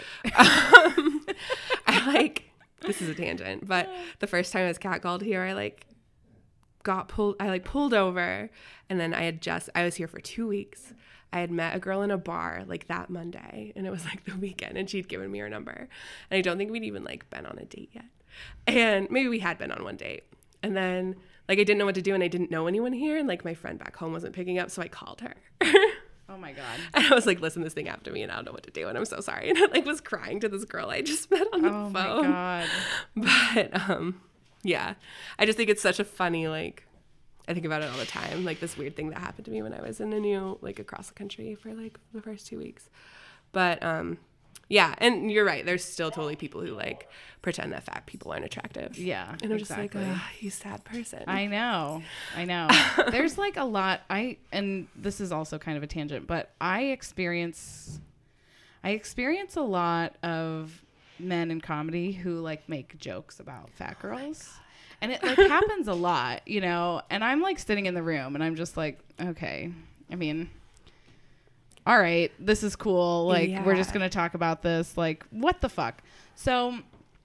I like, this is a tangent, but the first time I was catcalled here, I pulled over, and then I was here for 2 weeks. I had met a girl in a bar like that Monday, and it was like the weekend, and she'd given me her number, and I don't think we'd even like been on a date yet, and maybe we had been on one date, and then like I didn't know what to do, and I didn't know anyone here, and like my friend back home wasn't picking up, so I called her. Oh my God. And I was like, listen, this thing happened to me and I don't know what to do. And I'm so sorry. And I like was crying to this girl I just met on the Oh phone. my God. But yeah, I just think it's such a funny, like, I think about it all the time. Like this weird thing that happened to me when I was in like across the country for like the first 2 weeks. But yeah, and you're right. There's still totally people who like pretend that fat people aren't attractive. Yeah, And I'm just exactly. like, you sad person. I know. There's like a lot. And this is also kind of a tangent, but I experience a lot of men in comedy who like make jokes about fat girls. And it like happens a lot, you know, and I'm like sitting in the room and I'm just like, okay, I mean, all right, this is cool. Like, we're just going to talk about this. Like, what the fuck? So,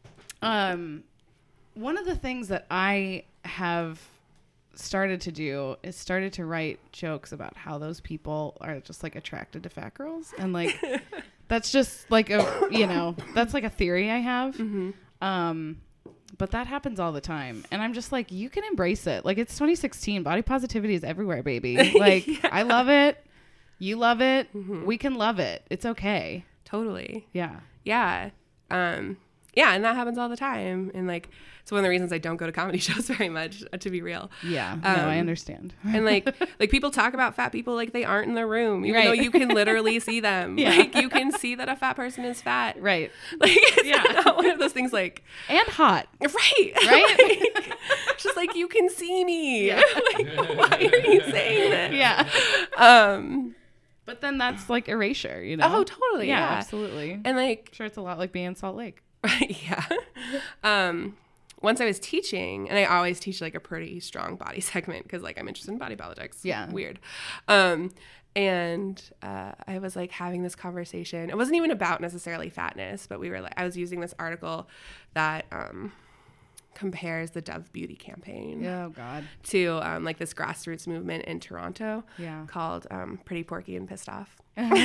one of the things that I have started to do is started to write jokes about how those people are just like attracted to fat girls. And like, that's just like that's like a theory I have. Mm-hmm. But that happens all the time. And I'm just like, you can embrace it. Like, it's 2016. Body positivity is everywhere, baby. Like, yeah. I love it. You love it. Mm-hmm. We can love it. It's okay. Totally. Yeah. Yeah. Yeah. And that happens all the time. And like, it's one of the reasons I don't go to comedy shows very much, to be real. Yeah. No, I understand. And like people talk about fat people like they aren't in the room, even though you can literally see them. Yeah. Like you can see that a fat person is fat. Right. Like it's not one of those things like. And hot. Right. Right. Like, just like you can see me. Yeah. Like, why are you saying this? Yeah. But then that's like erasure, you know? Oh, totally. Yeah, Yeah. absolutely. And like. I'm sure it's a lot like being in Salt Lake. Right. Yeah. Once I was teaching, and I always teach like a pretty strong body segment because like I'm interested in body politics. Yeah. Weird. And I was like having this conversation. It wasn't even about necessarily fatness, but I was using this article that compares the Dove Beauty campaign Oh God. to like this grassroots movement in Toronto called Pretty Porky and Pissed Off.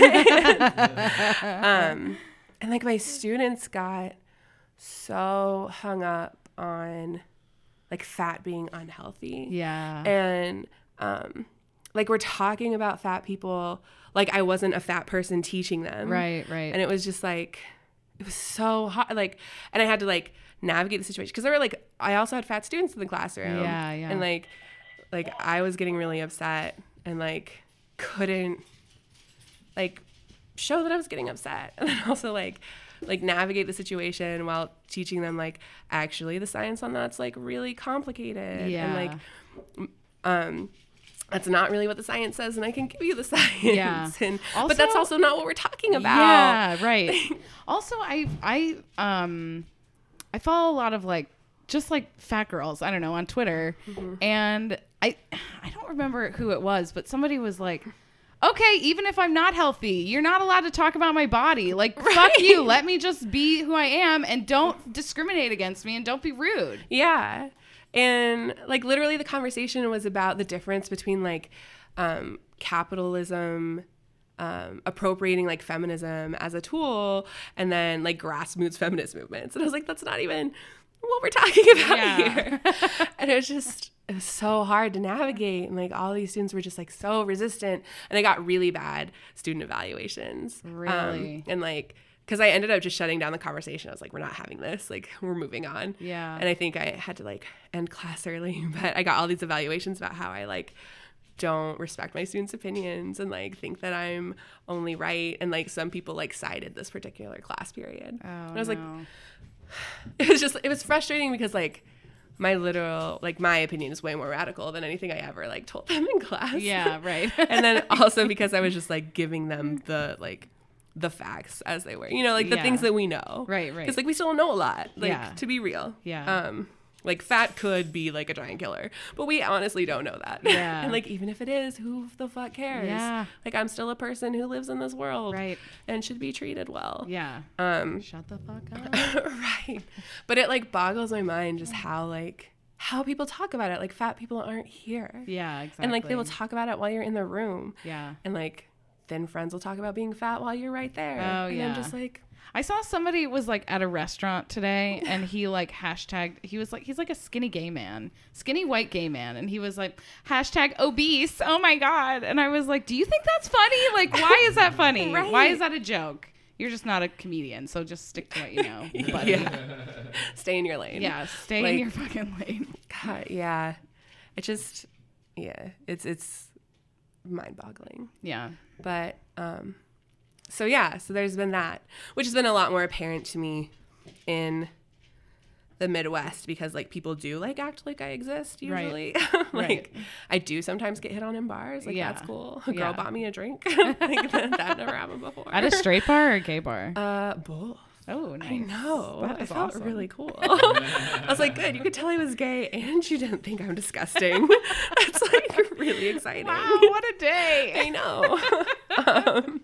And like my students got so hung up on like fat being unhealthy. Yeah. And like we're talking about fat people like I wasn't a fat person teaching them. Right. And it was just like it was so hot, like, and I had to like navigate the situation because there were like I also had fat students in the classroom. Yeah. And like I was getting really upset and like couldn't like show that I was getting upset, and then also like navigate the situation while teaching them like actually the science on that's like really complicated. Yeah. And like that's not really what the science says, and I can give you the science. Yeah. And Also, but that's also not what we're talking about. Yeah, right. Also, I follow a lot of like just like fat girls, I don't know, on Twitter. Mm-hmm. And I don't remember who it was, but somebody was like, okay, even if I'm not healthy, you're not allowed to talk about my body. Like, fuck you. Let me just be who I am and don't discriminate against me and don't be rude. Yeah. And like literally the conversation was about the difference between like capitalism appropriating like feminism as a tool and then like grassroots feminist movements. And I was like, that's not even what we're talking about here. And it was so hard to navigate, and like all these students were just like so resistant, and I got really bad student evaluations. Really? And like because I ended up just shutting down the conversation. I was like, we're not having this, like we're moving on. Yeah. And I think I had to like end class early, but I got all these evaluations about how I like don't respect my students' opinions and like think that I'm only right, and like some people like cited this particular class period. Oh, and I was no. like, it was frustrating because like my literal, like, my opinion is way more radical than anything I ever, like, told them in class. Yeah, right. And then also because I was just, like, giving them the, like, the facts as they were, you know, like the Yeah. things that we know. Right. Because, like, we still don't know a lot, like, Yeah. to be real. Yeah. Like, fat could be, like, a giant killer, but we honestly don't know that. Yeah. And, like, even if it is, who the fuck cares? Yeah. Like, I'm still a person who lives in this world. Right. And should be treated well. Yeah. Shut the fuck up. Right. But it, like, boggles my mind just how people talk about it. Like, fat people aren't here. Yeah, exactly. And, like, they will talk about it while you're in the room. Yeah. And, like, then friends will talk about being fat while you're right there. Oh, and yeah. I'm just like, I saw somebody was like at a restaurant today and he like hashtagged, he's like a skinny gay man, skinny white gay man. And he was like, hashtag obese. Oh my God. And I was like, do you think that's funny? Like, why is that funny? Right. Why is that a joke? You're just not a comedian. So just stick to what you know. Buddy. yeah. Stay in your lane. Yeah. Stay Like- in your fucking lane. God, yeah. It just, yeah, it's mind boggling. Yeah. But, so yeah, so there's been that, which has been a lot more apparent to me in the Midwest because like people do like act like I exist usually. Like Right. I do sometimes get hit on in bars. Like Yeah. that's cool. A girl Yeah. bought me a drink. Like that never happened before. At a straight bar or a gay bar? Both. Oh, nice. I know. That I is felt awesome. really cool. I was like, good. You could tell I was gay and you didn't think I'm disgusting. That's like really exciting. Wow, what a day. I know.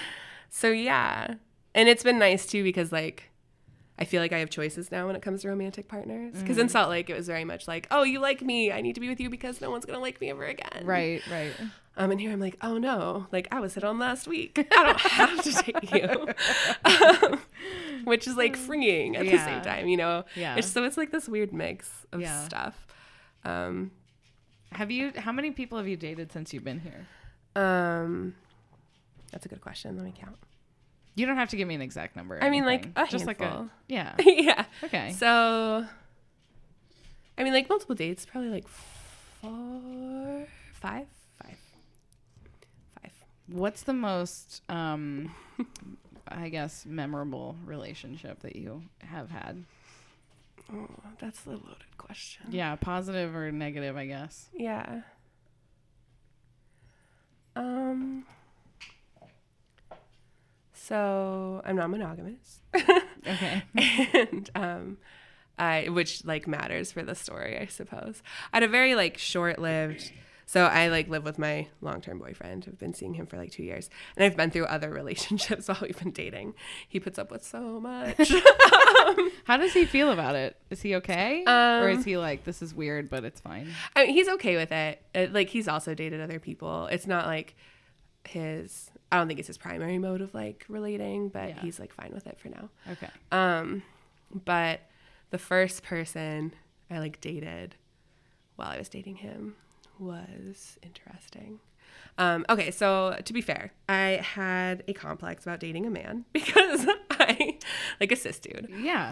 So yeah. And it's been nice too because like I feel like I have choices now when it comes to romantic partners. Because in Salt Lake, it was very much like, oh, you like me. I need to be with you because no one's going to like me ever again. Right, right. And here I'm like, oh no, like I was hit on last week. I don't have to date you. Which is like freeing at the Yeah. same time, you know? Yeah. It's like this weird mix of Yeah. stuff. How many people have you dated since you've been here? That's a good question. Let me count. You don't have to give me an exact number. or I mean, like, anything. a just like a handful. yeah. Yeah. Okay. So, I mean, like multiple dates, probably like 4, 5. What's the most, I guess, memorable relationship that you have had? Oh, that's a loaded question. Yeah, positive or negative, I guess. Yeah. So I'm not monogamous. Okay. And which like matters for the story, I suppose. I had a very like short-lived. So I like live with my long-term boyfriend. I've been seeing him for like 2 years, and I've been through other relationships while we've been dating. He puts up with so much. How does he feel about it? Is he okay? Or is he like, this is weird, but it's fine? I mean, he's okay with it. Like he's also dated other people. It's not like I don't think it's his primary mode of like relating, but Yeah. he's like fine with it for now. Okay. But the first person I like dated while I was dating him was interesting. Okay, so to be fair, I had a complex about dating a man because I like a cis dude. Yeah.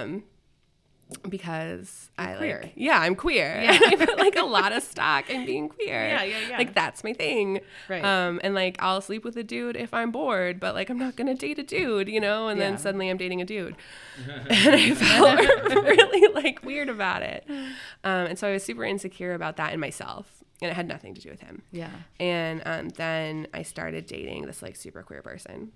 Because I queer. like, yeah, I'm queer. Yeah. And I put like a lot of stock in being queer. Yeah. Like that's my thing. Right. And like I'll sleep with a dude if I'm bored, but like I'm not gonna date a dude, you know. And Yeah. then suddenly I'm dating a dude, and I felt really like weird about it. And so I was super insecure about that in myself, and it had nothing to do with him. Yeah. And then I started dating this like super queer person,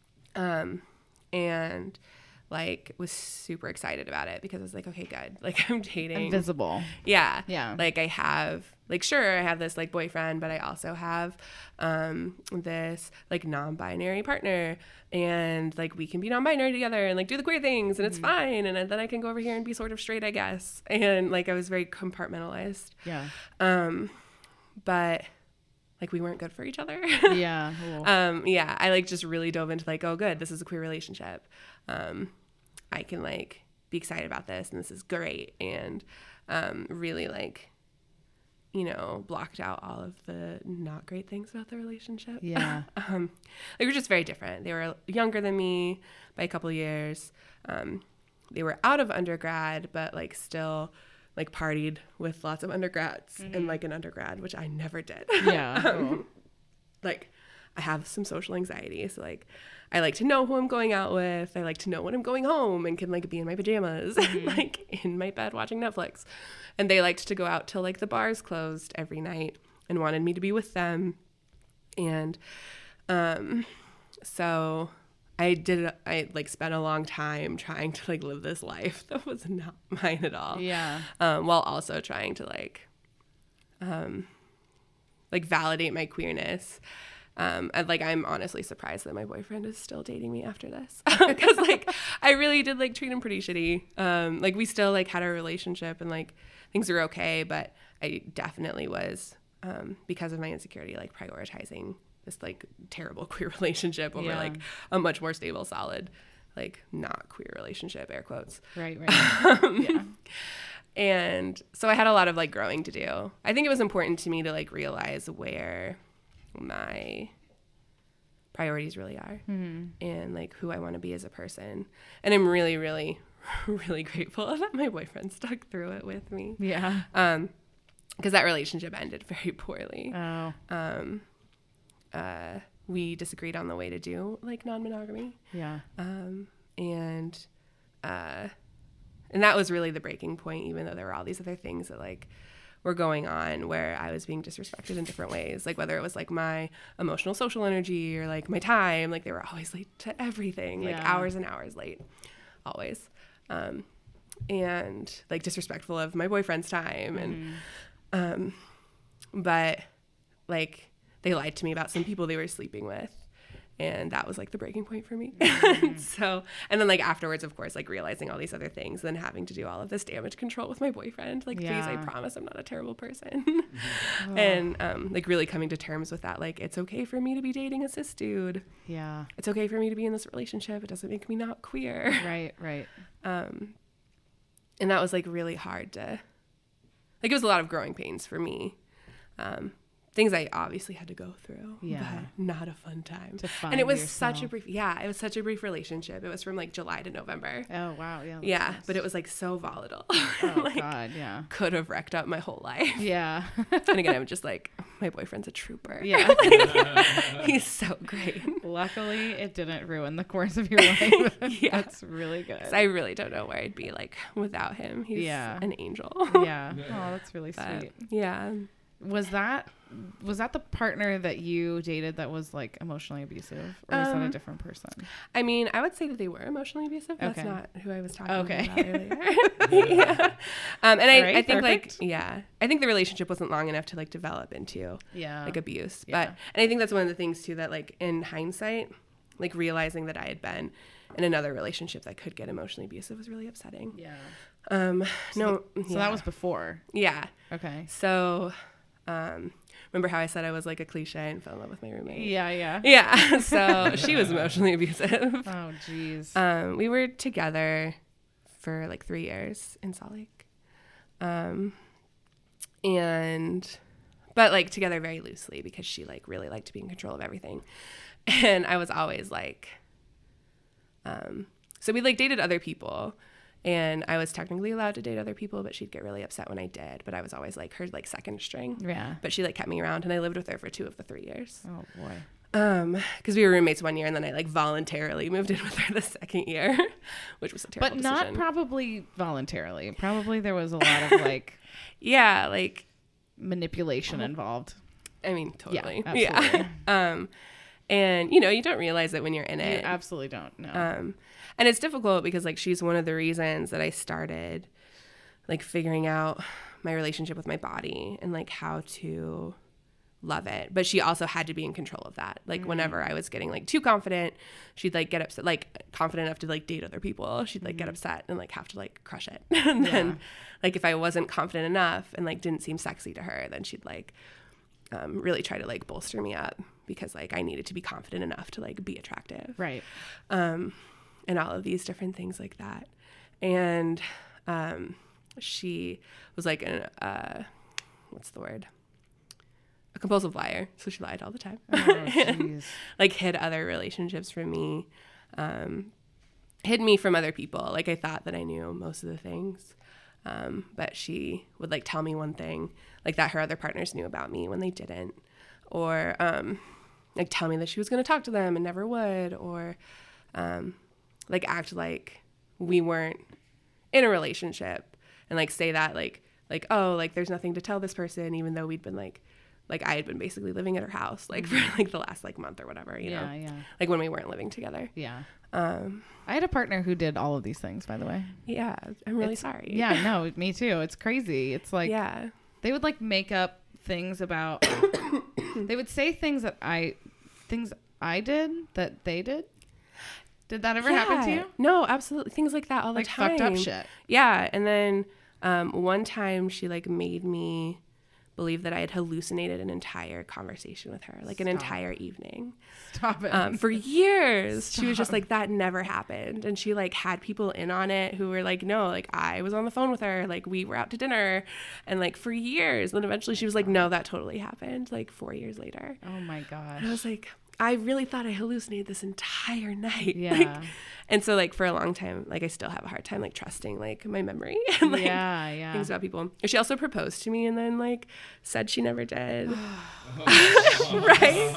and like was super excited about it because I was like, okay, good. Like I'm dating. Invisible. Yeah. Yeah. Like I have like, sure, I have this like boyfriend, but I also have this like non-binary partner, and like we can be non-binary together and like do the queer things, and it's fine. And then I can go over here and be sort of straight, I guess. And like I was very compartmentalized. Yeah. But like we weren't good for each other. Yeah. Cool. Yeah, I like just really dove into like, oh, good, this is a queer relationship. I can like be excited about this, and this is great, and really like, you know, blocked out all of the not great things about the relationship. Yeah. They were just very different. They were younger than me by a couple of years. They were out of undergrad, but like still like partied with lots of undergrads and like an undergrad, which I never did. Yeah. Cool. Like I have some social anxiety. So like I like to know who I'm going out with. I like to know when I'm going home and can like be in my pajamas and like in my bed watching Netflix. And they liked to go out till like the bars closed every night and wanted me to be with them. And so I like spent a long time trying to like live this life that was not mine at all. Yeah. While also trying to like validate my queerness. And like, I'm honestly surprised that my boyfriend is still dating me after this. Cause like, I really did like treat him pretty shitty. Like we still like had a relationship and like things were okay, but I definitely was, because of my insecurity, like prioritizing this like terrible queer relationship over like a much more stable, solid, like not queer relationship, air quotes. Right. Yeah. And so I had a lot of like growing to do. I think it was important to me to like realize where my priorities really are and like who I want to be as a person. And I'm really, really, really grateful that my boyfriend stuck through it with me. Yeah. Because that relationship ended very poorly. Oh. We disagreed on the way to do like non-monogamy. Yeah. And that was really the breaking point, even though there were all these other things that like were going on where I was being disrespected in different ways. Like whether it was like my emotional social energy or like my time, like they were always late to everything, like hours and hours late, always. And like disrespectful of my boyfriend's time. And, but like they lied to me about some people they were sleeping with. And that was like the breaking point for me. So, and then like afterwards, of course, like realizing all these other things, then having to do all of this damage control with my boyfriend. Like, please, I promise I'm not a terrible person. And like really coming to terms with that. Like, it's okay for me to be dating a cis dude. Yeah. It's okay for me to be in this relationship. It doesn't make me not queer. Right. And that was like really hard to, like, it was a lot of growing pains for me. Things I obviously had to go through, but not a fun time. And it was such a brief relationship. It was from like July to November. Oh, wow. Yeah. Yeah. Nice. But it was like so volatile. Oh, like, God. Yeah. Could have wrecked up my whole life. Yeah. And again, I'm just like, my boyfriend's a trooper. Yeah. Like, he's so great. Luckily, it didn't ruin the course of your life. Yeah. That's really good. I really don't know where I'd be like without him. He's an angel. Yeah. Oh, that's really sweet. Yeah. Was that the partner that you dated that was like emotionally abusive, or was that a different person? I mean, I would say that they were emotionally abusive. That's not who I was talking about earlier. Yeah. And I think perfect. I think the relationship wasn't long enough to like develop into like abuse. And I think that's one of the things too that like in hindsight, like realizing that I had been in another relationship that could get emotionally abusive was really upsetting. Yeah. So that was before. Yeah. Okay. So. Remember how I said I was like a cliche and fell in love with my roommate? Yeah. So she was emotionally abusive. Oh, geez. We were together for like 3 years in Salt Lake. But like together very loosely because she like really liked to be in control of everything. And I was always like, so we like dated other people. And I was technically allowed to date other people, but she'd get really upset when I did. But I was always like her like second string. Yeah. But she like kept me around, and I lived with her for 2 of the 3 years. Oh boy. Because we were roommates 1 year, and then I like voluntarily moved in with her the 2nd year, which was a terrible decision. But not probably voluntarily. Probably there was a lot of like like manipulation involved. I mean, totally. Yeah. Absolutely. And you know, you don't realize it when you're in it. You absolutely don't. No. And it's difficult because like she's one of the reasons that I started like figuring out my relationship with my body and like how to love it. But she also had to be in control of that. Like whenever I was getting like too confident, she'd like get upset, like confident enough to like date other people. She'd like get upset and like have to like crush it. And then like if I wasn't confident enough and like didn't seem sexy to her, then she'd like really try to like bolster me up because like I needed to be confident enough to like be attractive. Right. And all of these different things like that. And she was like what's the word? A compulsive liar. So she lied all the time. Oh, and, like hid other relationships from me. Hid me from other people. Like I thought that I knew most of the things. But she would like tell me one thing like that her other partners knew about me when they didn't. Or like tell me that she was going to talk to them and never would, or like act like we weren't in a relationship and like say that like, oh, like there's nothing to tell this person, even though we'd been like I had been basically living at her house like for like the last like month or whatever, you know, like when we weren't living together. Yeah. I had a partner who did all of these things, by the way. Yeah. I'm really sorry. Yeah, no, me too. It's crazy. It's like, they would like make up things about, they would say things I did that they did. Did that ever happen to you? No, absolutely. Things like that all the time. Like fucked up shit. Yeah. And then one time she like made me believe that I had hallucinated an entire conversation with her, like an entire evening. Stop it. For years. She was just like, that never happened. And she like had people in on it who were like, no, like I was on the phone with her. Like we were out to dinner and like for years. Then eventually she was like, no, that totally happened. Like 4 years later. Oh my gosh. And I was like, I really thought I hallucinated this entire night. Yeah. Like, and so like for a long time, like I still have a hard time like trusting like my memory and like things about people. She also proposed to me and then like said she never did. Right?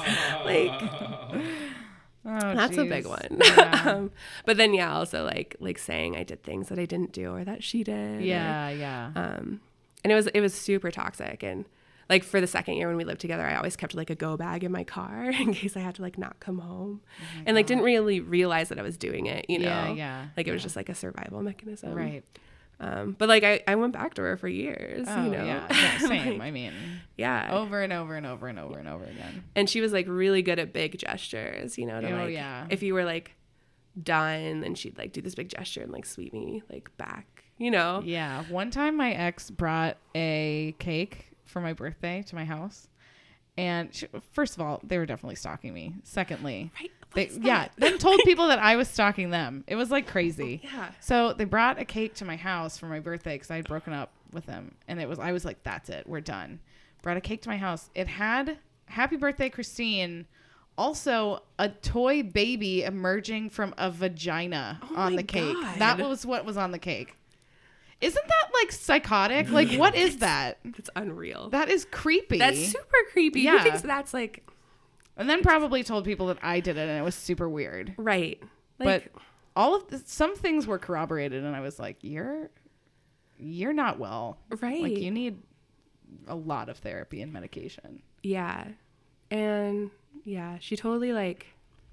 Like that's a big one. Yeah. But then also like saying I did things that I didn't do or that she did. Yeah. And it was super toxic. And like for the second year when we lived together, I always kept like a go bag in my car in case I had to like not come home, and like didn't really realize that I was doing it, you know? Like it was just like a survival mechanism. Right. But like I went back to her for years, you know? Yeah, same. Like, I mean, over and over again. And she was like really good at big gestures, you know, to if you were like done, then she'd like do this big gesture and like sweep me like back, you know? Yeah. One time my ex brought a cake for my birthday to my house, and first of all, they were definitely stalking me. Secondly, then told people that I was stalking them. It was like crazy. Yeah. So they brought a cake to my house for my birthday because I had broken up with them, and I was like, that's it, we're done. Brought a cake to my house. It had "Happy Birthday, Christine." Also, a toy baby emerging from a vagina on the cake. That was what was on the cake. Isn't that like psychotic? Like, what is that? That's unreal. That is creepy. That's super creepy. Yeah. Who thinks that's like... And then probably told people that I did it, and it was super weird. Right. Like, but some things were corroborated, and I was like, you're not well. Right. Like, you need a lot of therapy and medication. Yeah. And yeah, she totally like...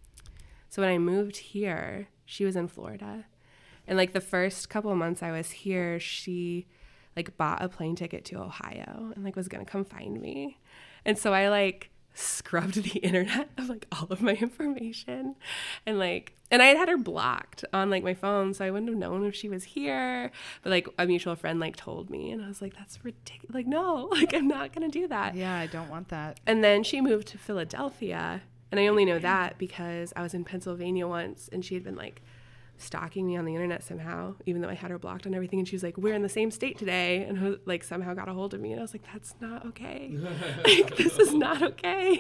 So when I moved here, she was in Florida. And like the first couple of months I was here, she like bought a plane ticket to Ohio and like was going to come find me. And so I like scrubbed the internet of like all of my information and I had her blocked on like my phone, so I wouldn't have known if she was here. But like a mutual friend like told me, and I was like, that's ridiculous. Like, no, like I'm not going to do that. Yeah, I don't want that. And then she moved to Philadelphia, and I only know that because I was in Pennsylvania once and she had been like stalking me on the internet somehow, even though I had her blocked on everything. And she was like, we're in the same state today, and like somehow got a hold of me. And I was like, that's not okay. Like, this is not okay.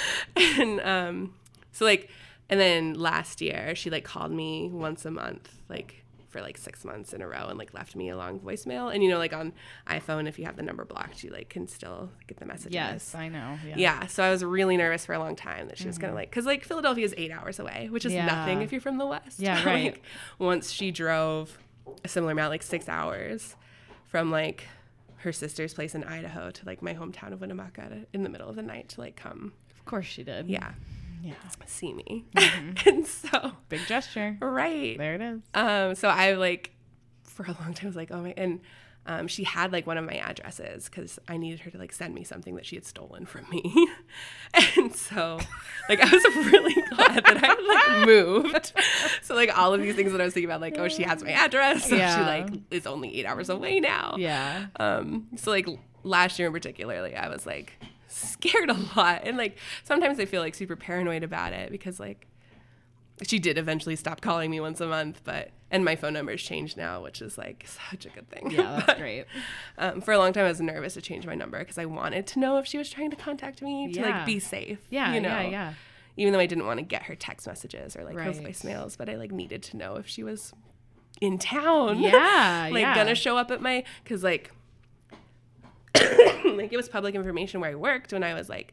And so like, and then last year she like called me once a month, like for like 6 months in a row, and like left me a long voicemail. And you know, like on iPhone, if you have the number blocked, you like can still get the messages. Yes, I know. Yeah. So I was really nervous for a long time that she was gonna like, because like Philadelphia is 8 hours away, which is nothing if you're from the West. Yeah, right. Like, once she drove a similar amount, like 6 hours from like her sister's place in Idaho to like my hometown of Winnemucca in the middle of the night to like come. Of course she did. Yeah. See me. And so big gesture. Right. There it is. So I like for a long time was like, oh my, and she had like one of my addresses because I needed her to like send me something that she had stolen from me. And so like I was really glad that I like moved. So like all of these things that I was thinking about, like, oh, she has my address. So she like is only 8 hours away now. Yeah. So like last year in particular, like I was like scared a lot, and like sometimes I feel like super paranoid about it because like she did eventually stop calling me once a month, and my phone number's changed now, which is like such a good thing. Yeah, that's great. For a long time I was nervous to change my number because I wanted to know if she was trying to contact me to like be safe. Yeah, you know? yeah. Even though I didn't want to get her text messages or like her voicemails, but I like needed to know if she was in town. Yeah, like gonna show up at my, because like like it was public information where I worked when I was like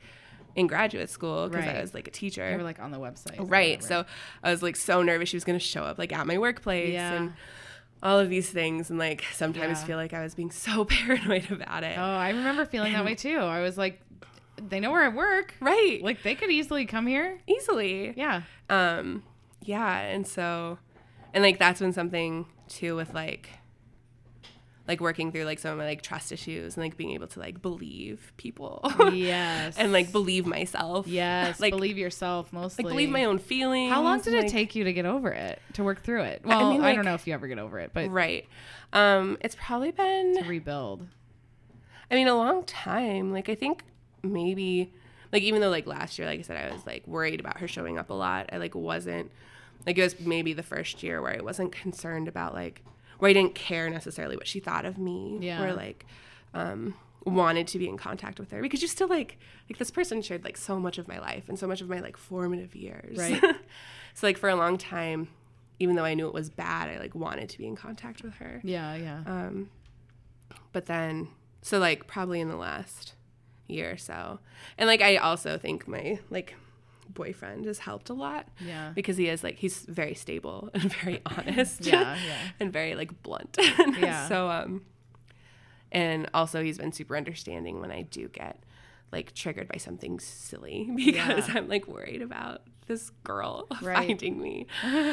in graduate school because Right. I was like a teacher. They were like on the website. or Right. whatever. So I was like so nervous she was going to show up like at my workplace Yeah. and all of these things. And like sometimes Yeah. feel like I was being so paranoid about it. Oh, I remember feeling that way too. I was like, they know where I work. Right. Like they could easily come here. Easily. Yeah. Yeah. And so, and like that's been something too with like working through like some of my like trust issues and like being able to like believe people. Yes. And like believe myself. Yes. Like believe yourself mostly. like believe my own feelings. How long did it like- take you to get over it, to work through it? Well, I, mean, like- don't know if you ever get over it, but Right. It's probably been to rebuild. I mean, a long time. Like, I think maybe, like, even though, like, last year, like I said, I was, like, worried about her showing up a lot. I, like, wasn't, like, it was maybe the first year where I wasn't concerned about, like, where I didn't care necessarily what she thought of me. Yeah. Or, like, wanted to be in contact with her. Because you still, like, this person shared, like, so much of my life and so much of my, like, formative years. Right. So, like, for a long time, even though I knew it was bad, I, like, wanted to be in contact with her. Yeah. Yeah. But then, so like probably in the last year or so, and like I also think my like boyfriend has helped a lot. Yeah. Because he's very stable and very honest. Yeah, yeah. And very like blunt. Yeah. So and also he's been super understanding when I do get like triggered by something silly because Yeah. I'm like worried about this girl Right. finding me.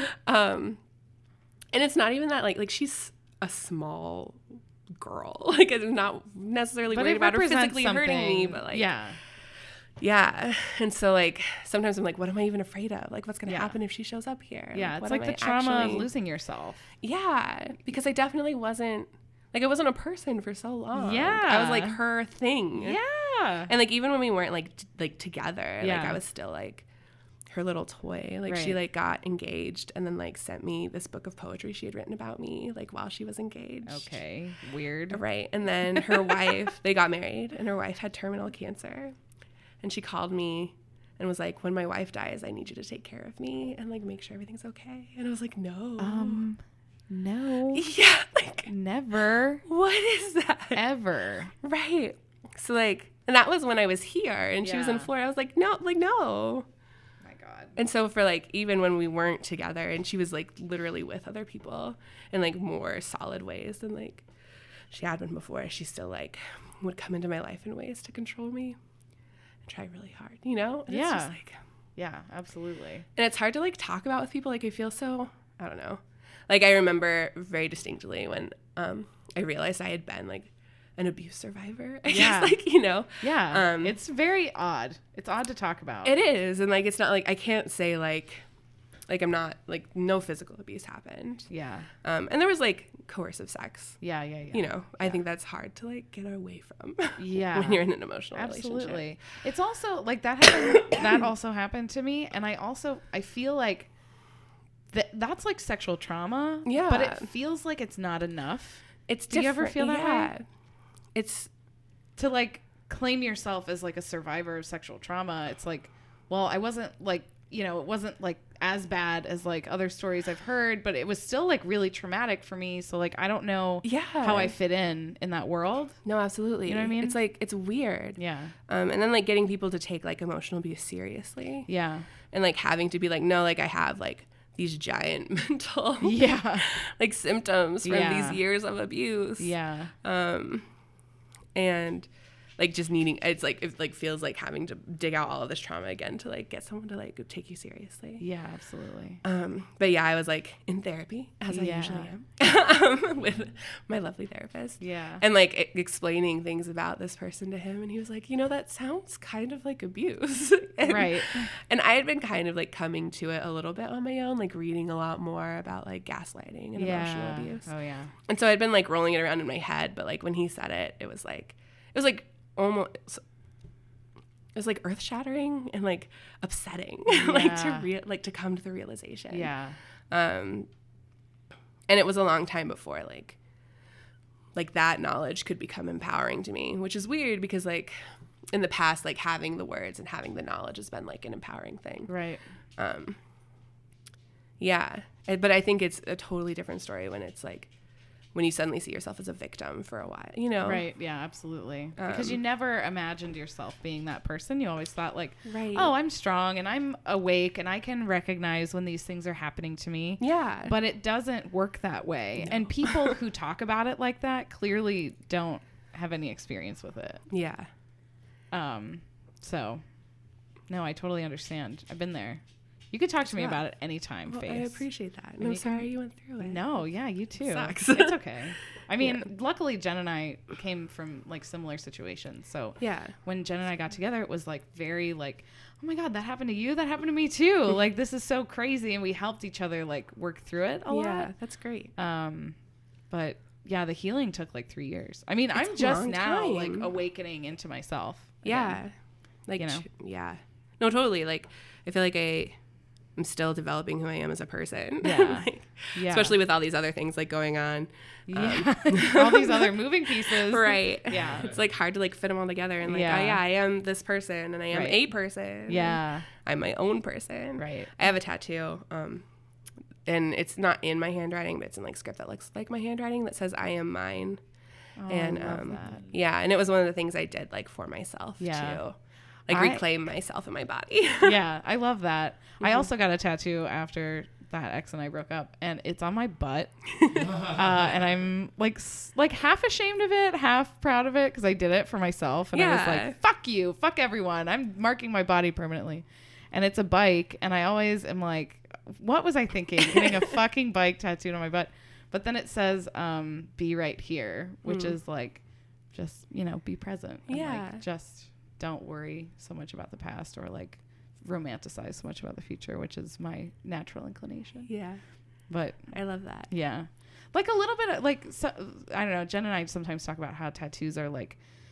And it's not even that like she's a small girl. Like I'm not necessarily But worried it about her represents physically hurting me, something- but like yeah. And so like sometimes I'm like, what am I even afraid of? Like what's gonna Yeah. happen if she shows up here? Yeah. It's what like am the I trauma actually- of losing yourself. Yeah, because I definitely wasn't like I wasn't a person for so long. Yeah. I was like her thing. Yeah. And like even when we weren't like together, Yeah. like I was still like her little toy. Like she Right. like got engaged and then like sent me this book of poetry she had written about me like while she was engaged. Okay. Weird. Right. And then her wife, they got married and her wife had terminal cancer. And she called me and was like, when my wife dies, I need you to take care of me and like make sure everything's okay. And I was like, no. No. Yeah. Like, Never. what is that? Ever. Right. So like, and that was when I was here and she was in Yeah. Florida. I was like, no. My God. And so for like, even when we weren't together and she was like literally with other people in like more solid ways than like she had been before, she still like would come into my life in ways to control me and try really hard, you know? And it's just Yeah. like, Yeah, absolutely. and it's hard to like talk about with people. Like I feel so, I don't know. Like I remember very distinctly when I realized I had been like an abuse survivor. I Yeah. guess, like, you know. Yeah. It's very odd. It's odd to talk about. It is. And like it's not like I can't say like I'm not like no physical abuse happened. Yeah. And there was like coercive sex. Yeah. You know, I think that's hard to like get away from. Yeah. when you're in an emotional relationship. Absolutely. It's also like that happened, that also happened to me, and I feel like that's like sexual trauma. Yeah. But it feels like it's not enough It's Do you ever different. feel that way? Yeah. It's to like claim yourself as like a survivor of sexual trauma. It's like, well, I wasn't like, you know, it wasn't like as bad as like other stories I've heard, but it was still like really traumatic for me. So like, I don't know Yeah. how I fit in that world. no, absolutely. You know what I mean? It's like it's weird. Yeah. And then like getting people to take like emotional abuse seriously. Yeah. And like having to be like, no, like I have like these giant mental Yeah. like symptoms from Yeah. these years of abuse. Yeah. And like just needing it like feels like having to dig out all of this trauma again to like get someone to like take you seriously. Yeah, absolutely. But yeah, I was like in therapy as I Yeah. usually am with my lovely therapist. Yeah. And like explaining things about this person to him, and he was like, you know, that sounds kind of like abuse. And- Right. And I had been kind of like coming to it a little bit on my own, like reading a lot more about like gaslighting and emotional abuse. Oh yeah. And so I'd been like rolling it around in my head, but like when he said it, it was like almost, it was like earth shattering and like upsetting, like to come to the realization. Yeah. And it was a long time before like that knowledge could become empowering to me, which is weird because like in the past, like having the words and having the knowledge has been like an empowering thing. Right. Yeah. But I think it's a totally different story when when you suddenly see yourself as a victim for a while, you know? Right. Yeah, absolutely. Because you never imagined yourself being that person. You always thought like, Right. oh, I'm strong and I'm awake and I can recognize when these things are happening to me. Yeah. But it doesn't work that way. No. And people who talk about it like that clearly don't have any experience with it. Yeah. So, no, I totally understand. I've been there. You could talk to me about it anytime, Well, Faith. I appreciate that. And I'm sorry you went through it. No, yeah, you too. It sucks. It's okay. I mean, luckily Jen and I came from like similar situations. So Yeah. when Jen and I got together, it was like very like, oh my God, that happened to you? That happened to me too. Like, this is so crazy. And we helped each other like work through it a lot. Yeah, that's great. But yeah, the healing took like 3 years. I mean, I'm just now like awakening into myself. Yeah. Again. Like, You know? yeah. No, totally. Like, I feel like I'm still developing who I am as a person. Yeah. Like, Yeah. especially with all these other things like going on. Yeah. All these other moving pieces. Right. Yeah. It's like hard to like fit them all together and like, Yeah. oh yeah, I am this person and I am Right. a person. Yeah. I'm my own person. Right. I have a tattoo. And it's not in my handwriting, but it's in like script that looks like my handwriting that says I am mine. Oh, And I love that. yeah, and it was one of the things I did like for myself Yeah. too. Like reclaim myself in my body. Yeah, I love that. I also got a tattoo after that ex and I broke up, and it's on my butt. And I'm like half ashamed of it, half proud of it because I did it for myself. And I was like, fuck you, fuck everyone. I'm marking my body permanently. And it's a bike, and I always am like, what was I thinking? Getting a fucking bike tattooed on my butt. But then it says, be right here, which is like, just, you know, be present. And like, just don't worry so much about the past or like romanticize so much about the future, which is my natural inclination. Yeah. But I love that. yeah, like a little bit of like, so, I don't know. Jen and I sometimes talk about how tattoos are like,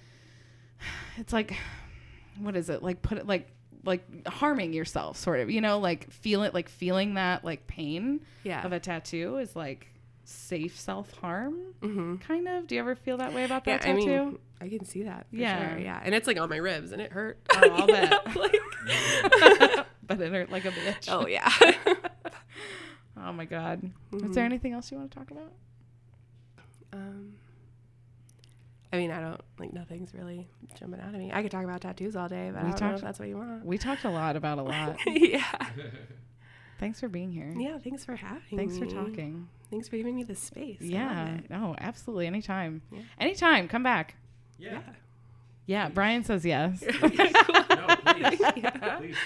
it's like, what is it? Like put it like harming yourself sort of, you know, like feeling that like pain of a tattoo is like safe self-harm kind of. Do you ever feel that way about that tattoo? I mean, I can see that for sure. Yeah. And it's like on my ribs and it hurt. Oh, I'll bet. Like, but it hurt like a bitch. oh yeah. Oh my God. Is there anything else you want to talk about? I mean, I don't like nothing's really jumping out at me. I could talk about tattoos all day, but I don't know if that's what you want. We talked a lot about a lot. Yeah. Thanks for being here. Yeah. Thanks for having me. Thanks for talking. Thanks for giving me the space. Yeah. No, absolutely. Anytime. Yeah. Anytime. Come back. Yeah. Yeah. Brian says yes. No, please. Yeah. Please